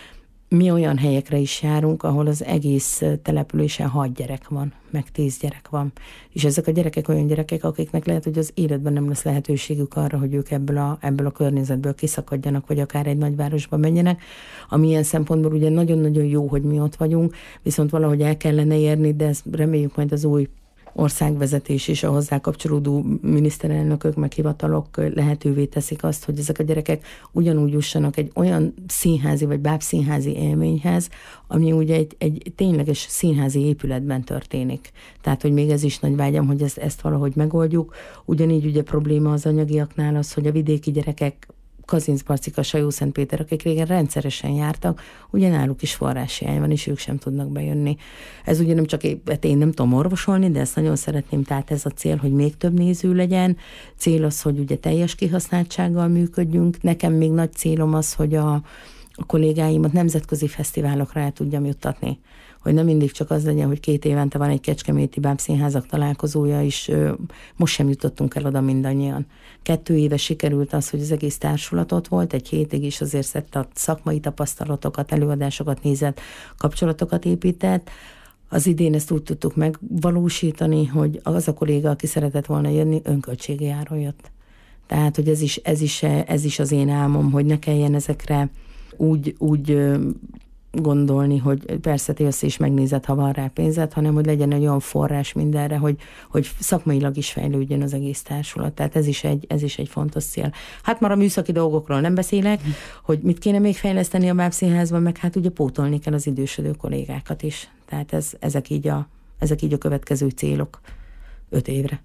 Mi olyan helyekre is járunk, ahol az egész településen hat gyerek van, meg tíz gyerek van. És ezek a gyerekek olyan gyerekek, akiknek lehet, hogy az életben nem lesz lehetőségük arra, hogy ők ebből a, ebből a környezetből kiszakadjanak, vagy akár egy nagyvárosba menjenek. Ami ilyen szempontból ugye nagyon-nagyon jó, hogy mi ott vagyunk, viszont valahogy el kellene érni, de ezt reméljük majd az új országvezetés és a hozzá kapcsolódó miniszterelnökök, meg hivatalok lehetővé teszik azt, hogy ezek a gyerekek ugyanúgy jussanak egy olyan színházi vagy bábszínházi élményhez, ami ugye egy, egy tényleges színházi épületben történik. Tehát, hogy még ez is nagy vágyam, hogy ezt, ezt valahogy megoldjuk. Ugyanígy ugye probléma az anyagiaknál az, hogy a vidéki gyerekek Kazincbarcika, Sajószentpéter, akik régen rendszeresen jártak, ugye náluk is forráshiány van, és ők sem tudnak bejönni. Ez ugye nem csak, hát én nem tudom orvosolni, de ezt nagyon szeretném, tehát ez a cél, hogy még több néző legyen. Cél az, hogy ugye teljes kihasználtsággal működjünk. Nekem még nagy célom az, hogy a, a kollégáimat nemzetközi fesztiválokra el tudjam juttatni. Hogy nem mindig csak az legyen, hogy két évente van egy kecskeméti bábszínházak találkozója, és ö, most sem jutottunk el oda mindannyian. Kettő éve sikerült az, hogy az egész társulat ott volt, egy hétig is azért szedte a szakmai tapasztalatokat, előadásokat nézett, kapcsolatokat épített. Az idén ezt úgy tudtuk megvalósítani, hogy az a kolléga, aki szeretett volna jönni, önköltségi áron jött. Tehát, hogy ez is, ez is, ez is az én álmom, hogy ne kelljen ezekre úgy, úgy gondolni, hogy persze te jössz és megnézed, ha van rá pénzed, hanem hogy legyen egy olyan forrás mindenre, hogy, hogy szakmailag is fejlődjön az egész társulat. Tehát ez is egy, ez is egy fontos cél. Hát már a műszaki dolgokról nem beszélek, mm. hogy mit kéne még fejleszteni a Bábszínházban, meg hát ugye pótolni kell az idősödő kollégákat is. Tehát ez, ezek, így a, ezek így a következő célok öt évre.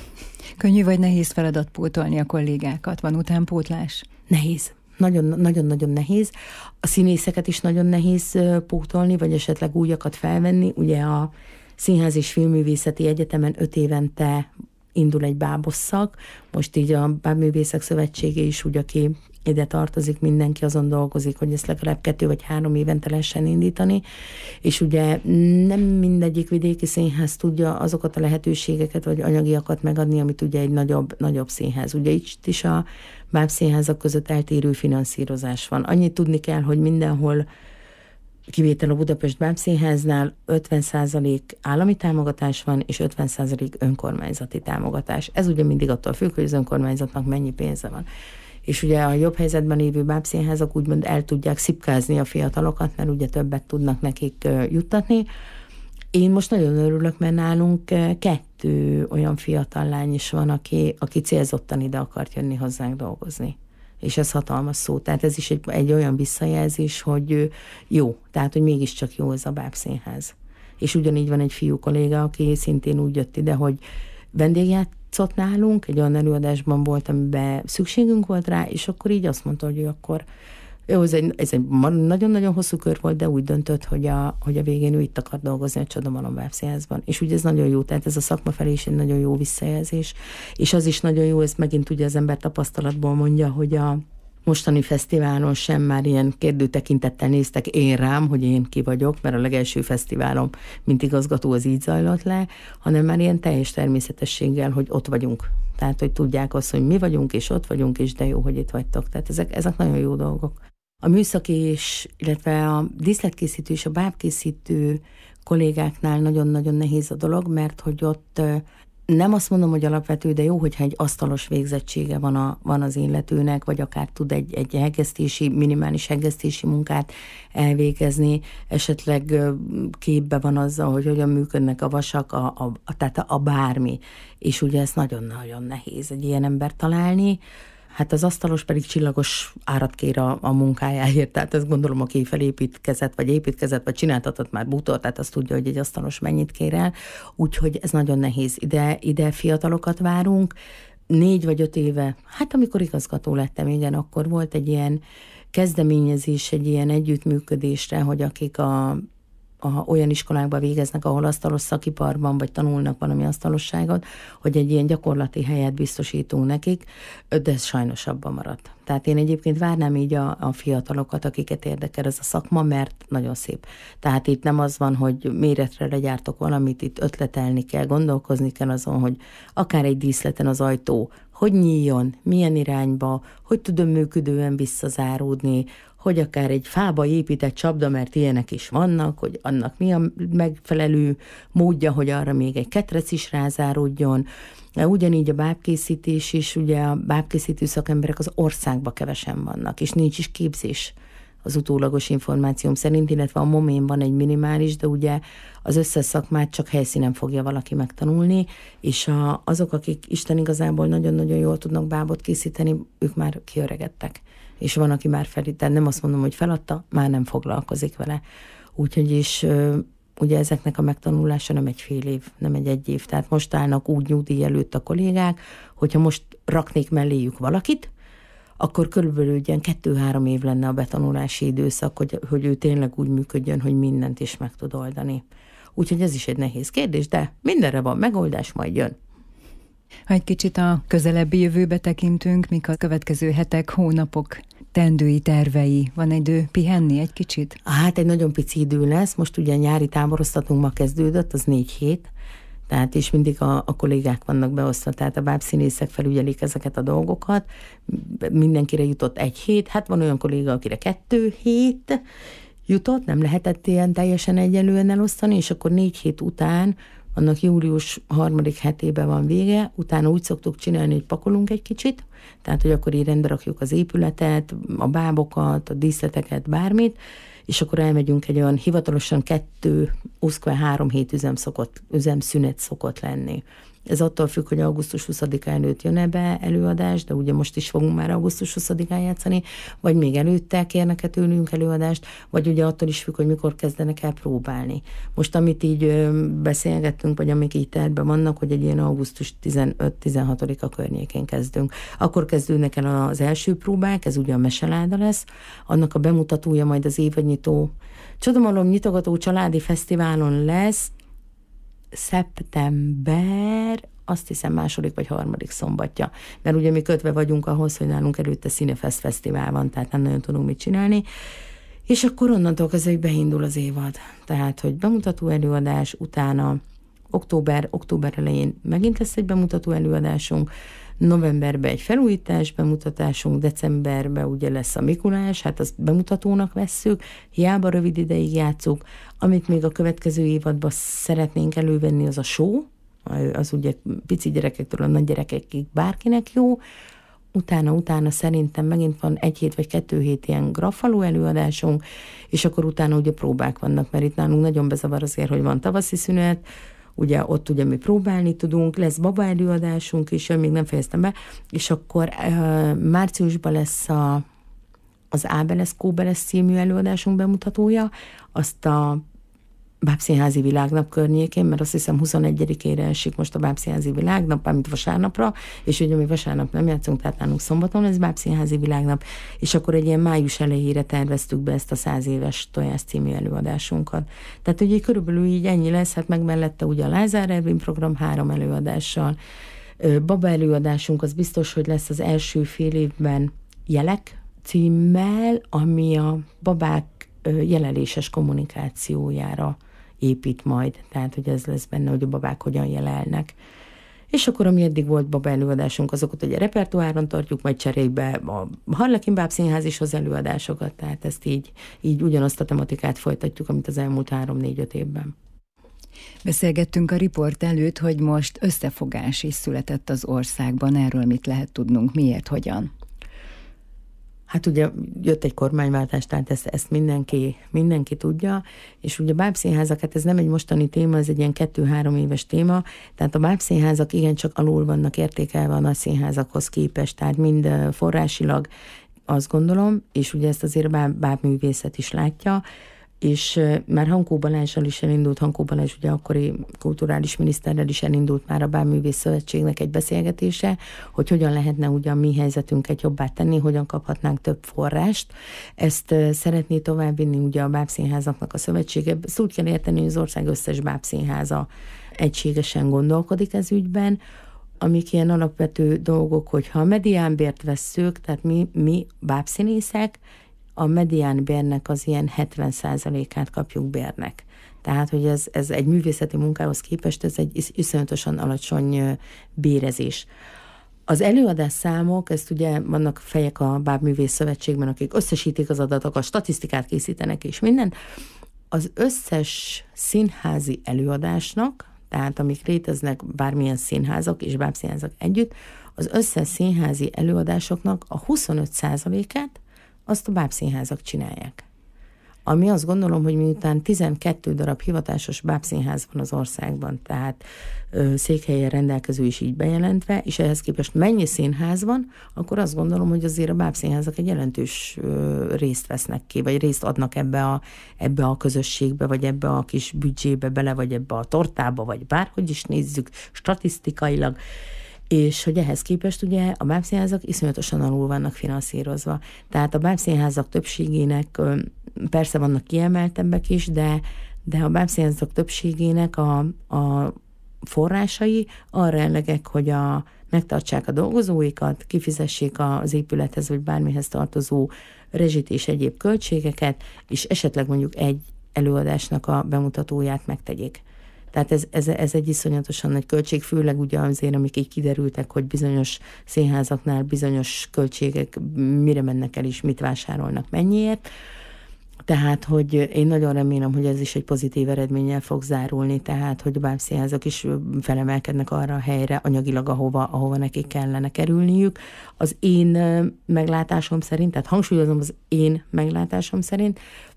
Könnyű vagy nehéz feladat pótolni a kollégákat? Van utánpótlás? Nehéz. Nagyon-nagyon nehéz. A színészeket is nagyon nehéz pótolni, vagy esetleg újakat felvenni. Ugye a Színház és Filmművészeti Egyetemen öt évente indul egy bábosszak. Most így a Bábművészek Szövetsége is úgy, aki ide tartozik, mindenki azon dolgozik, hogy ezt legalább kettő vagy három évente lehessen indítani. És ugye nem mindegyik vidéki színház tudja azokat a lehetőségeket, vagy anyagiakat megadni, amit ugye egy nagyobb, nagyobb színház. Ugye itt is a bábszínházak között eltérő finanszírozás van. Annyit tudni kell, hogy mindenhol, kivétel a Budapest Bábszínháznál ötven százalék állami támogatás van, és ötven százalék önkormányzati támogatás. Ez ugye mindig attól függ, hogy az önkormányzatnak mennyi pénze van. És ugye a jobb helyzetben lévő bábszínházak úgymond el tudják szipkázni a fiatalokat, mert ugye többet tudnak nekik juttatni. Én most nagyon örülök, mert nálunk kettő olyan fiatal lány is van, aki, aki célzottan ide akart jönni hozzánk dolgozni. És ez hatalmas szó. Tehát ez is egy, egy olyan visszajelzés, hogy jó, tehát hogy mégiscsak jó ez a bábszínház. És ugyanígy van egy fiú kolléga, aki szintén úgy jött ide, hogy vendégjátszott nálunk, egy olyan előadásban volt, amiben szükségünk volt rá, és akkor így azt mondta, hogy ő akkor jó, ez egy, ez egy nagyon-nagyon hosszú kör volt, de úgy döntött, hogy a, hogy a végén ő itt akar dolgozni a Csodamalom Bábszínházban. És ugye ez nagyon jó, tehát ez a szakma felé is egy nagyon jó visszajelzés. És az is nagyon jó, ezt megint ugye az ember tapasztalatból mondja, hogy a mostani fesztiválon sem már ilyen kérdőtekintettel néztek én rám, hogy én ki vagyok, mert a legelső fesztiválom, mint igazgató, az így zajlott le, hanem már ilyen teljes természetességgel, hogy ott vagyunk. Tehát, hogy tudják azt, hogy mi vagyunk, és ott vagyunk, és de jó, hogy itt vagytok. Tehát ezek, ezek nagyon jó dolgok. A műszaki és, illetve a díszletkészítő és a bábkészítő kollégáknál nagyon-nagyon nehéz a dolog, mert hogy ott nem azt mondom, hogy alapvető, de jó, hogyha egy asztalos végzettsége van, a, van az illetőnek, vagy akár tud egy, egy hegesztési, minimális hegesztési munkát elvégezni, esetleg képbe van azzal, hogy hogyan működnek a vasak, a, a, a, tehát a, a bármi. És ugye ez nagyon-nagyon nehéz egy ilyen embert találni. Hát az asztalos pedig csillagos árat kér a, a munkájáért, tehát ezt gondolom, aki felépítkezett, vagy építkezett, vagy csináltatott már bútor, tehát azt tudja, hogy egy asztalos mennyit kér el, úgyhogy ez nagyon nehéz. Ide, ide fiatalokat várunk, négy vagy öt éve, hát amikor igazgató lettem, igen, akkor volt egy ilyen kezdeményezés, egy ilyen együttműködésre, hogy akik a A, olyan iskolákba végeznek, ahol asztalos szakiparban, vagy tanulnak valami asztalosságot, hogy egy ilyen gyakorlati helyet biztosítunk nekik, de ez sajnos abban maradt. Tehát én egyébként várnám így a, a fiatalokat, akiket érdekel ez a szakma, mert nagyon szép. Tehát itt nem az van, hogy méretre legyártok valamit, itt ötletelni kell, gondolkozni kell azon, hogy akár egy díszleten az ajtó, hogy nyíljon, milyen irányba, hogy tudom működően visszazáródni, hogy akár egy fába épített csapda, mert ilyenek is vannak, hogy annak mi a megfelelő módja, hogy arra még egy ketrec is rázáródjon. Ugyanígy a bábkészítés is, ugye a bábkészítő szakemberek az országban kevesen vannak, és nincs is képzés az utólagos információm szerint, illetve a moménban egy minimális, de ugye az összes szakmát csak helyszínen fogja valaki megtanulni, és a, azok, akik Isten igazából nagyon-nagyon jól tudnak bábot készíteni, ők már kiöregedtek. És van, aki már fel, tehát nem azt mondom, hogy feladta, már nem foglalkozik vele. Úgyhogy is ugye ezeknek a megtanulása nem egy fél év, nem egy egy év. Tehát most állnak úgy nyugdíj előtt a kollégák, hogyha most raknék melléjük valakit, akkor körülbelül ilyen kettő-három év lenne a betanulási időszak, hogy, hogy ő tényleg úgy működjön, hogy mindent is meg tud oldani. Úgyhogy ez is egy nehéz kérdés, de mindenre van megoldás, majd jön. Ha egy kicsit a közelebbi jövőbe tekintünk, mik a következő hetek, hónapok teendői tervei? Van idő pihenni egy kicsit? Hát egy nagyon pici idő lesz. Most ugye nyári táborosztatunk ma kezdődött, az négy hét. Tehát és mindig a, a kollégák vannak beosztva, tehát a bábszínészek felügyelik ezeket a dolgokat. Mindenkire jutott egy hét, hát van olyan kolléga, akire kettő hét jutott, nem lehetett ilyen teljesen egyenlően elosztani, és akkor négy hét után, annak július harmadik hetében van vége, utána úgy szoktuk csinálni, hogy pakolunk egy kicsit, Tehát, hogy akkor így rendbe rakjuk az épületet, a bábokat, a díszleteket, bármit, és akkor elmegyünk egy olyan hivatalosan kettő, uszkve három hét üzem szokott, üzemszünet szokott lenni. Ez attól függ, hogy augusztus huszadikán előtt jön-e be előadás, de ugye most is fogunk már augusztus huszadikán játszani, vagy még előtte kérnek-e tőlünk előadást, vagy ugye attól is függ, hogy mikor kezdenek el próbálni. Most amit így beszélgettünk, vagy amik így tervben vannak, hogy egy ilyen augusztus tizenöt-tizenhatodika környékén kezdünk. Akkor kezdődnek el az első próbák, ez ugye a Meseláda lesz, annak a bemutatója majd az évadnyitó Csodamalom nyitogató családi fesztiválon lesz, szeptember, azt hiszem második vagy harmadik szombatja. Mert ugye mi kötve vagyunk ahhoz, hogy nálunk előtte Színefest fesztivál van, tehát nem nagyon tudunk mit csinálni. És akkor onnantól kezdve beindul az évad. Tehát, hogy bemutató előadás, utána október, október elején megint lesz egy bemutató előadásunk, novemberben egy felújítás bemutatásunk, decemberben ugye lesz a Mikulás, hát azt bemutatónak vesszük, hiába rövid ideig játszunk. Amit még a következő évadban szeretnénk elővenni, az a show, az ugye pici gyerekektől a nagy gyerekekig bárkinek jó, utána, utána szerintem megint van egy hét vagy kettő hét ilyen graffaló előadásunk, és akkor utána ugye próbák vannak, mert itt nálunk nagyon bezavar azért, hogy van tavaszi szünet, ugye ott ugye mi próbálni tudunk, lesz baba előadásunk is, még nem fejeztem be, és akkor uh, márciusban lesz a, az Ábeles Kóbeles című előadásunk bemutatója, azt a Bábszínházi Világnap környékén, mert azt hiszem huszonegyedikére esik most a Bábszínházi Világnap, amit vasárnapra, és ugye mi vasárnap nem játszunk, tehát nálunk szombaton lesz Bábszínházi Világnap, és akkor egy ilyen május elejére terveztük be ezt a száz éves Tojás című előadásunkat. Tehát ugye körülbelül így ennyi lesz, hát meg mellette ugye a Lázár Ervin program három előadással. Baba előadásunk az biztos, hogy lesz az első fél évben Jelek címmel, ami a babák jeleléses kommunikációjára épít majd, tehát hogy ez lesz benne, hogy a babák hogyan jelelnek. És akkor, ami eddig volt baba előadásunk, azokat ugye repertoáron tartjuk, majd cserébe a Harlekin Bábszínház is az előadásokat, tehát ezt így, így ugyanazt a tematikát folytatjuk, amit az elmúlt három-négy-öt évben. Beszélgettünk a riport előtt, hogy most összefogás is született az országban, erről mit lehet tudnunk, miért, hogyan? Hát ugye jött egy kormányváltás, tehát ezt, ezt mindenki, mindenki tudja, és ugye a bábszínházak, hát ez nem egy mostani téma, ez egy ilyen kettő-három éves téma, tehát a bábszínházak igencsak alul vannak értékelve a nagy színházakhoz képest, tehát mind forrásilag azt gondolom, és ugye ezt azért a báb, bábművészet is látja, és már Hankó Balázssal is elindult, Hankó Balázs ugye akkori kulturális miniszterrel is elindult már a Bábművész Szövetségnek egy beszélgetése, hogy hogyan lehetne ugye a mi helyzetünket jobbá tenni, hogyan kaphatnánk több forrást. Ezt szeretné továbbvinni ugye a bábszínházaknak a szövetsége. Ezt úgy kell érteni, hogy az ország összes bábszínháza egységesen gondolkodik ez ügyben, amik ilyen alapvető dolgok, hogyha a mediánbért vesszük, tehát mi, mi bábszínészek, a medián bérnek az ilyen hetven százalékát kapjuk bérnek. Tehát, hogy ez, ez egy művészeti munkához képest, ez egy iszonyatosan alacsony bérezés. Az előadás számok, ezt ugye vannak fejek a Bábművész Szövetségben, akik összesítik az adatokat, statisztikát készítenek és minden. Az összes színházi előadásnak, tehát amik léteznek bármilyen színházak és bábszínházak együtt, az összes színházi előadásoknak a huszonöt százalékát azt a bábszínházak csinálják. Ami azt gondolom, hogy miután tizenkét darab hivatásos bábszínház van az országban, tehát ö, székhelyen rendelkező is így bejelentve, és ehhez képest mennyi színház van, akkor azt gondolom, hogy azért a bábszínházak egy jelentős ö, részt vesznek ki, vagy részt adnak ebbe a, ebbe a közösségbe, vagy ebbe a kis büdzsébe bele, vagy ebbe a tortába, vagy bárhogy is nézzük statisztikailag, és hogy ehhez képest ugye a bábszínházak iszonyatosan alul vannak finanszírozva. Tehát a bábszínházak többségének, persze vannak kiemeltebbek is, de, de a bábszínházak többségének a, a forrásai arra elegek, hogy a, megtartsák a dolgozóikat, kifizessék az épülethez vagy bármihez tartozó rezsit és egyéb költségeket, és esetleg mondjuk egy előadásnak a bemutatóját megtegyék. Tehát ez, ez, ez egy iszonyatosan nagy költség, főleg ugye azért, amik így kiderültek, hogy bizonyos színházaknál bizonyos költségek mire mennek el és mit vásárolnak mennyiért, Tehát, hogy én nagyon remélem, hogy ez is egy pozitív eredménnyel fog zárulni, tehát, hogy a bábszínházak is felemelkednek arra a helyre, anyagilag, ahova, ahova nekik kellene kerülniük. Az én meglátásom szerint, tehát hangsúlyozom, az én meglátásom szerint,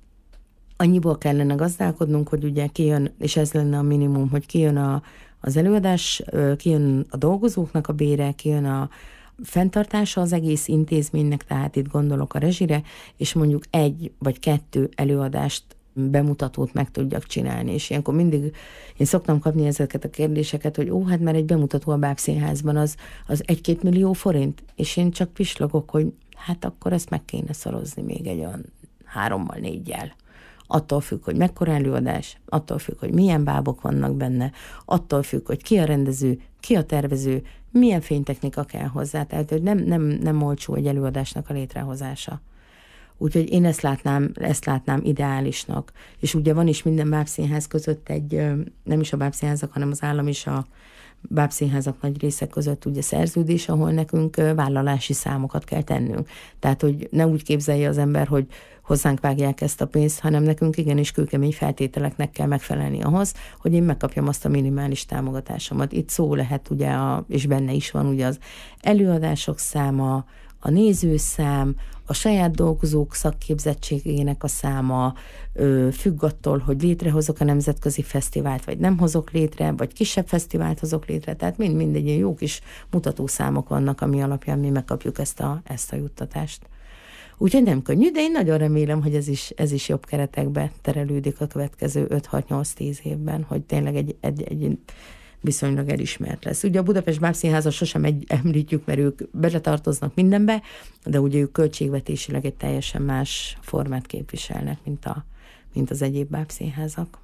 annyiból kellene gazdálkodnunk, hogy ugye kijön, és ez lenne a minimum, hogy kijön a, az előadás, kijön a dolgozóknak a bére, kijön a fenntartása az egész intézménynek, tehát itt gondolok a rezsire, és mondjuk egy vagy kettő előadást, bemutatót meg tudjak csinálni. És ilyenkor mindig én szoktam kapni ezeket a kérdéseket, hogy ó, hát már egy bemutató a bábszínházban az, az egy-két millió forint, és én csak pislogok, hogy hát akkor ezt meg kéne szorozni még egy olyan hárommal, négyel. Attól függ, hogy mekkora előadás, attól függ, hogy milyen bábok vannak benne, attól függ, hogy ki a rendező, ki a tervező, milyen fénytechnika kell hozzá, tehát hogy nem, nem, nem olcsó egy előadásnak a létrehozása. Úgyhogy én ezt látnám, ezt látnám ideálisnak. És ugye van is minden bábszínház között egy, nem is a bábszínházak, hanem az állam is a bábszínházak nagy része között ugye szerződés, ahol nekünk vállalási számokat kell tennünk. Tehát, hogy ne úgy képzelje az ember, hogy hozzánk vágják ezt a pénzt, hanem nekünk igenis kőkemény feltételeknek kell megfelelni ahhoz, hogy én megkapjam azt a minimális támogatásomat. Itt szó lehet ugye, a, és benne is van ugye az előadások száma, a nézőszám, a saját dolgozók szakképzettségének a száma, ö, függ attól, hogy létrehozok a nemzetközi fesztivált, vagy nem hozok létre, vagy kisebb fesztivált hozok létre, tehát mind mindegy ilyen jó kis mutatószámok vannak, ami alapján mi megkapjuk ezt a, ezt a juttatást. Úgyhogy nem könnyű, de én nagyon remélem, hogy ez is, ez is jobb keretekbe terelődik a következő öt-hat-nyolc-tíz évben, hogy tényleg egy, egy, egy viszonylag elismert lesz. Ugye a Budapest Bábszínházat sosem egy, említjük, mert ők beletartoznak mindenbe, de ugye ők költségvetésileg egy teljesen más formát képviselnek, mint, a, mint az egyéb bábszínházak.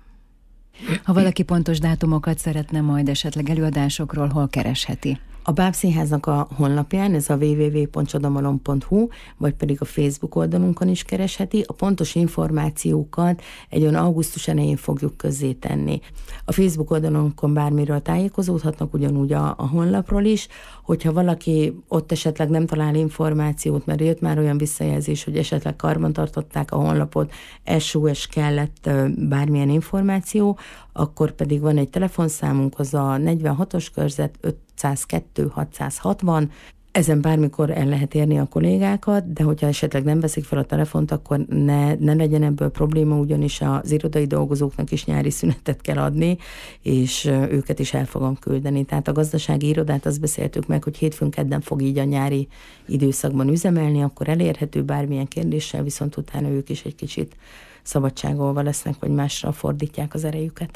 Ha valaki pontos dátumokat szeretne majd esetleg előadásokról, hol keresheti? A Bábszínháznak a honlapján, ez a double-u double-u double-u pont csodamalom pont hu, vagy pedig a Facebook oldalunkon is keresheti. A pontos információkat egy olyan augusztus elején fogjuk közzétenni. A Facebook oldalunkon bármiről tájékozódhatnak, ugyanúgy a, a honlapról is. Hogyha valaki ott esetleg nem talál információt, mert jött már olyan visszajelzés, hogy esetleg karbantartották a honlapot, es o es kellett bármilyen információ, akkor pedig van egy telefonszámunk, az a negyvenhatos körzet ötszázkettő hatszázhatvan. Ezen bármikor el lehet érni a kollégákat, de hogyha esetleg nem veszik fel a telefont, akkor ne, ne legyen ebből probléma, ugyanis az irodai dolgozóknak is nyári szünetet kell adni, és őket is el fogom küldeni. Tehát a gazdasági irodát azt beszéltük meg, hogy hétfőn kedden fog így a nyári időszakban üzemelni, akkor elérhető bármilyen kérdéssel, viszont utána ők is egy kicsit szabadságolva lesznek, vagy másra fordítják az erejüket.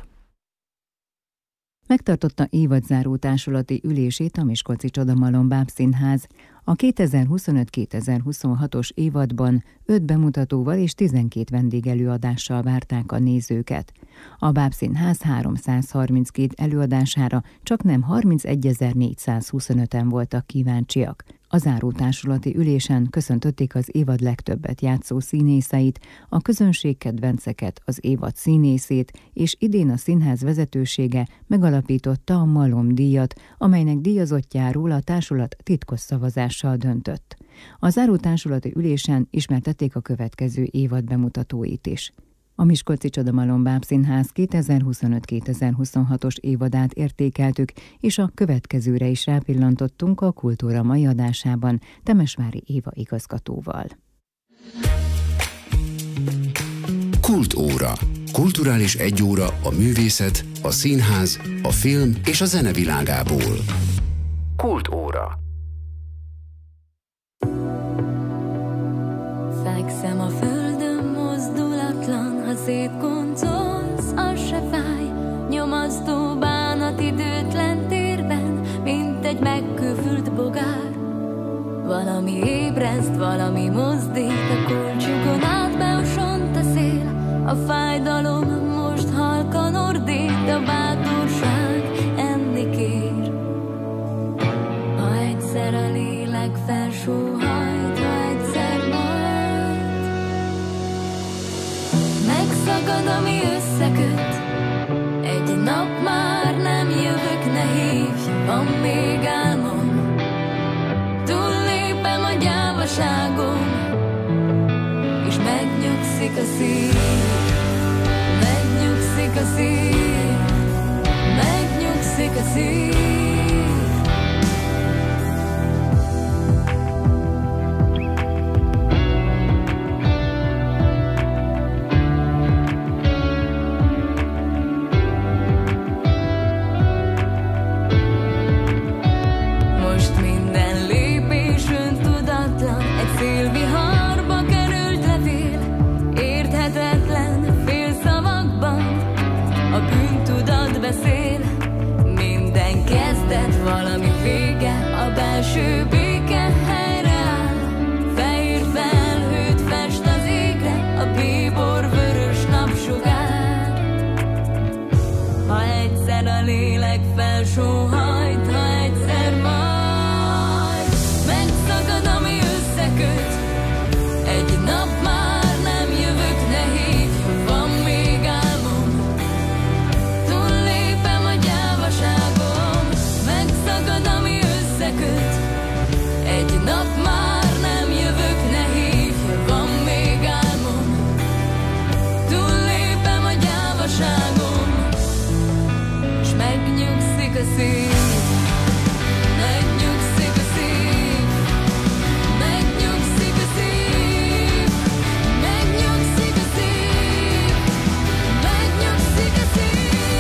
Megtartotta évadzáró társulati ülését a Miskolci Csodamalom Bábszínház. A kétezer-huszonöt kétezer-huszonhatos évadban öt bemutatóval és tizenkét vendégelőadással várták a nézőket. A Bábszínház háromszázharminckét előadására csaknem harmincegyezer-négyszázhuszonöten voltak kíváncsiak. A záró társulati ülésen köszöntötték az évad legtöbbet játszó színészeit, a közönség kedvenceket, az évad színészét, és idén a színház vezetősége megalapította a Malom díjat, amelynek díjazottjáról a társulat titkos szavazással döntött. A záró társulati ülésen ismertették a következő évad bemutatóit is. A Miskolci Csodamalom Bábszínház kétezer-huszonöt kétezer-huszonhatos évadát értékeltük, és a következőre is rápillantottunk a Kultúra mai adásában Temesvári Éva igazgatóval. Kultóra. Kulturális egyóra a művészet, a színház, a film és a zene világából. Kultóra. Fekszem a földön mozdulatlan, ha szétkoncolsz, az se fáj. Nyomasztó bánat időtlen térben, mint egy megkövült bogár. Valami ébreszt, valami mozdít, a kulcsukon át beosont a szél. A fájdalom most halkan ordít, a bátorság enni kér. Ha egyszer a lélek felsóhajt, ha egyszer majd megszakad, ami összeköt, egy nap már nem jövök, ne hívj, van még álmom. Túllépem a gyávaságon, és megnyugszik megnyugszik a szív, megnyugszik a szív, megnyugszik a szív. Valami vége, a belső béke helyreáll. Fehér felhőt fest az égre, a bíbor vörös napsugár. Ha egyszer a lélek felsóhajt, ha egyszer majd megszakad, ami összeköt, egy nap már nem jövök, ne hívj, van még álmom, túllépem a gyávaságon. Megszakad, ami összeköt, egy nap már nem jövök, ne hívj, van még álmom, túllépem a gyávaságon, s megnyugszik a szív. Megnyugszik a szív, megnyugszik a szív, megnyugszik a szív, megnyugszik a szív.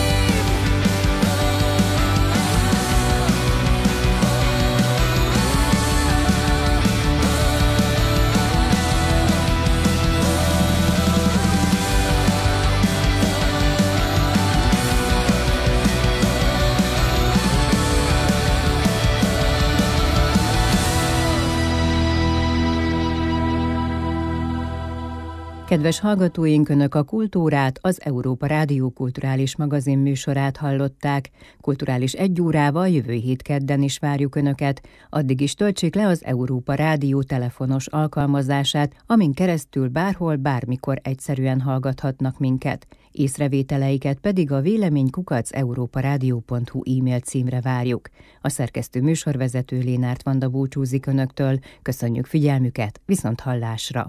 Kedves hallgatóink, Önök a Kultúrát, az Európa Rádió kulturális magazin műsorát hallották. Kulturális egy órával jövő hét kedden is várjuk Önöket. Addig is töltsék le az Európa Rádió telefonos alkalmazását, amin keresztül bárhol, bármikor egyszerűen hallgathatnak minket. Észrevételeiket pedig a véleménykukac európarádió pont hu e-mail címre várjuk. A szerkesztő műsorvezető Lénárt Vanda búcsúzik Önöktől. Köszönjük figyelmüket, viszont hallásra!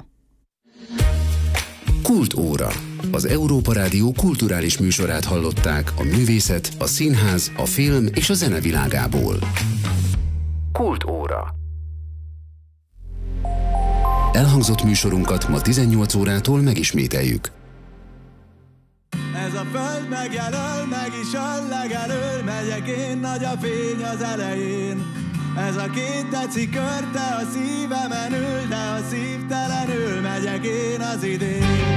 Kultóra. Az Európa Rádió kulturális műsorát hallották a művészet, a színház, a film és a zene világából. Kultóra. Elhangzott műsorunkat ma tizennyolc órától megismételjük. Ez a föld megjelöl, meg is öl, legelől megyek én, nagy a fény az elején. Ez a két deci körte a szívemen ül, de a szívtelenül megyek én az idén.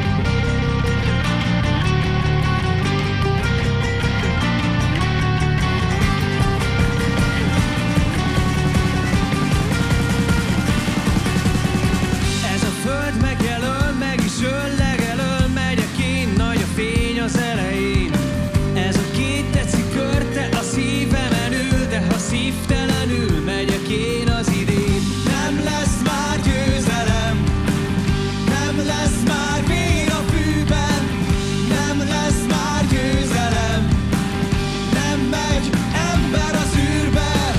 Ez a föld megjelöl, meg is öl, legelől megyek én, nagy a fény az elején. Ez a két deci körte a szívemen ül, de ha szívtelenül megyek én az idén. Nem lesz már győzelem, nem lesz már vér a fűben, nem lesz már győzelem, nem megy ember az űrben.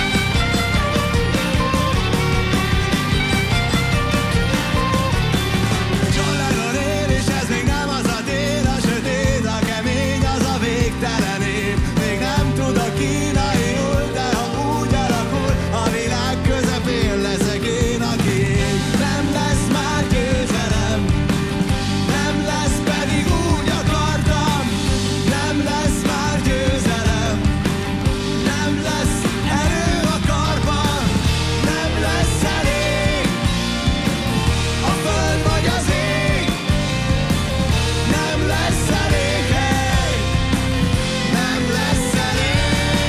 John Lennon él, és ez még nem az a tér, a sötét, a kemény, az a végtelen év. Még nem tudok kínaiul, de ha úgy alakul, a világ közepén leszek én, aki ég. Nem lesz már győzelem, nem lesz pedig úgy akartam. Nem lesz már győzelem, nem lesz erő a karban, nem lesz elég a föld vagy az ég. Nem lesz elég hely, nem lesz elég.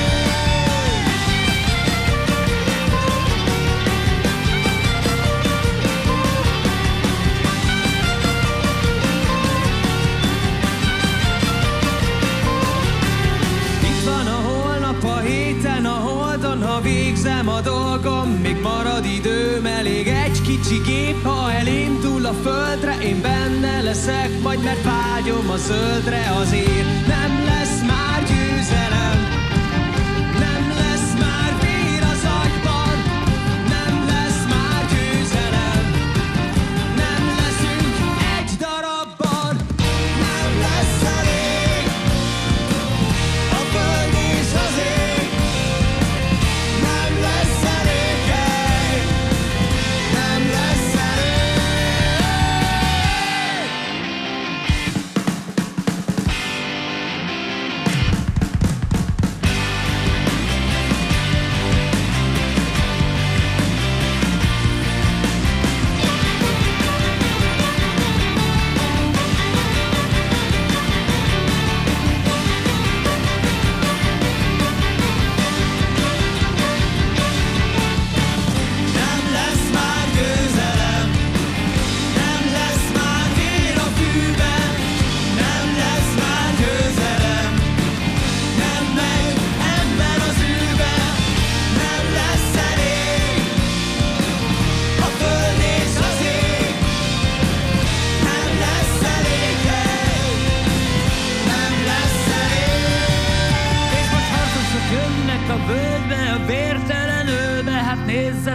Itt van a holnap, a héten, a holdon, ha végzem a dolgom, még marad időm elég. Egy kicsi gép, ha elindul a földre, én benne leszek, majd mert vágyom a zöldre azért. Nem lesz már győzelem, nem lesz már vér az agyban, nem lesz már győzelem, nem leszünk egy darab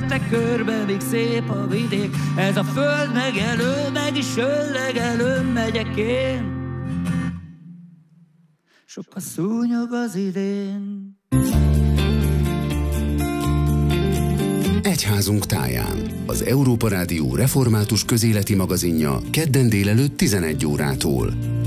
Vertek körbe, míg szép a vidék, ez a föld megelő, meg is öllegelő megyek én. Sok a szúnyog az idén. Egyházunk táján. Az Európa Rádió református közéleti magazinja kedden délelőtt tizenegy órától.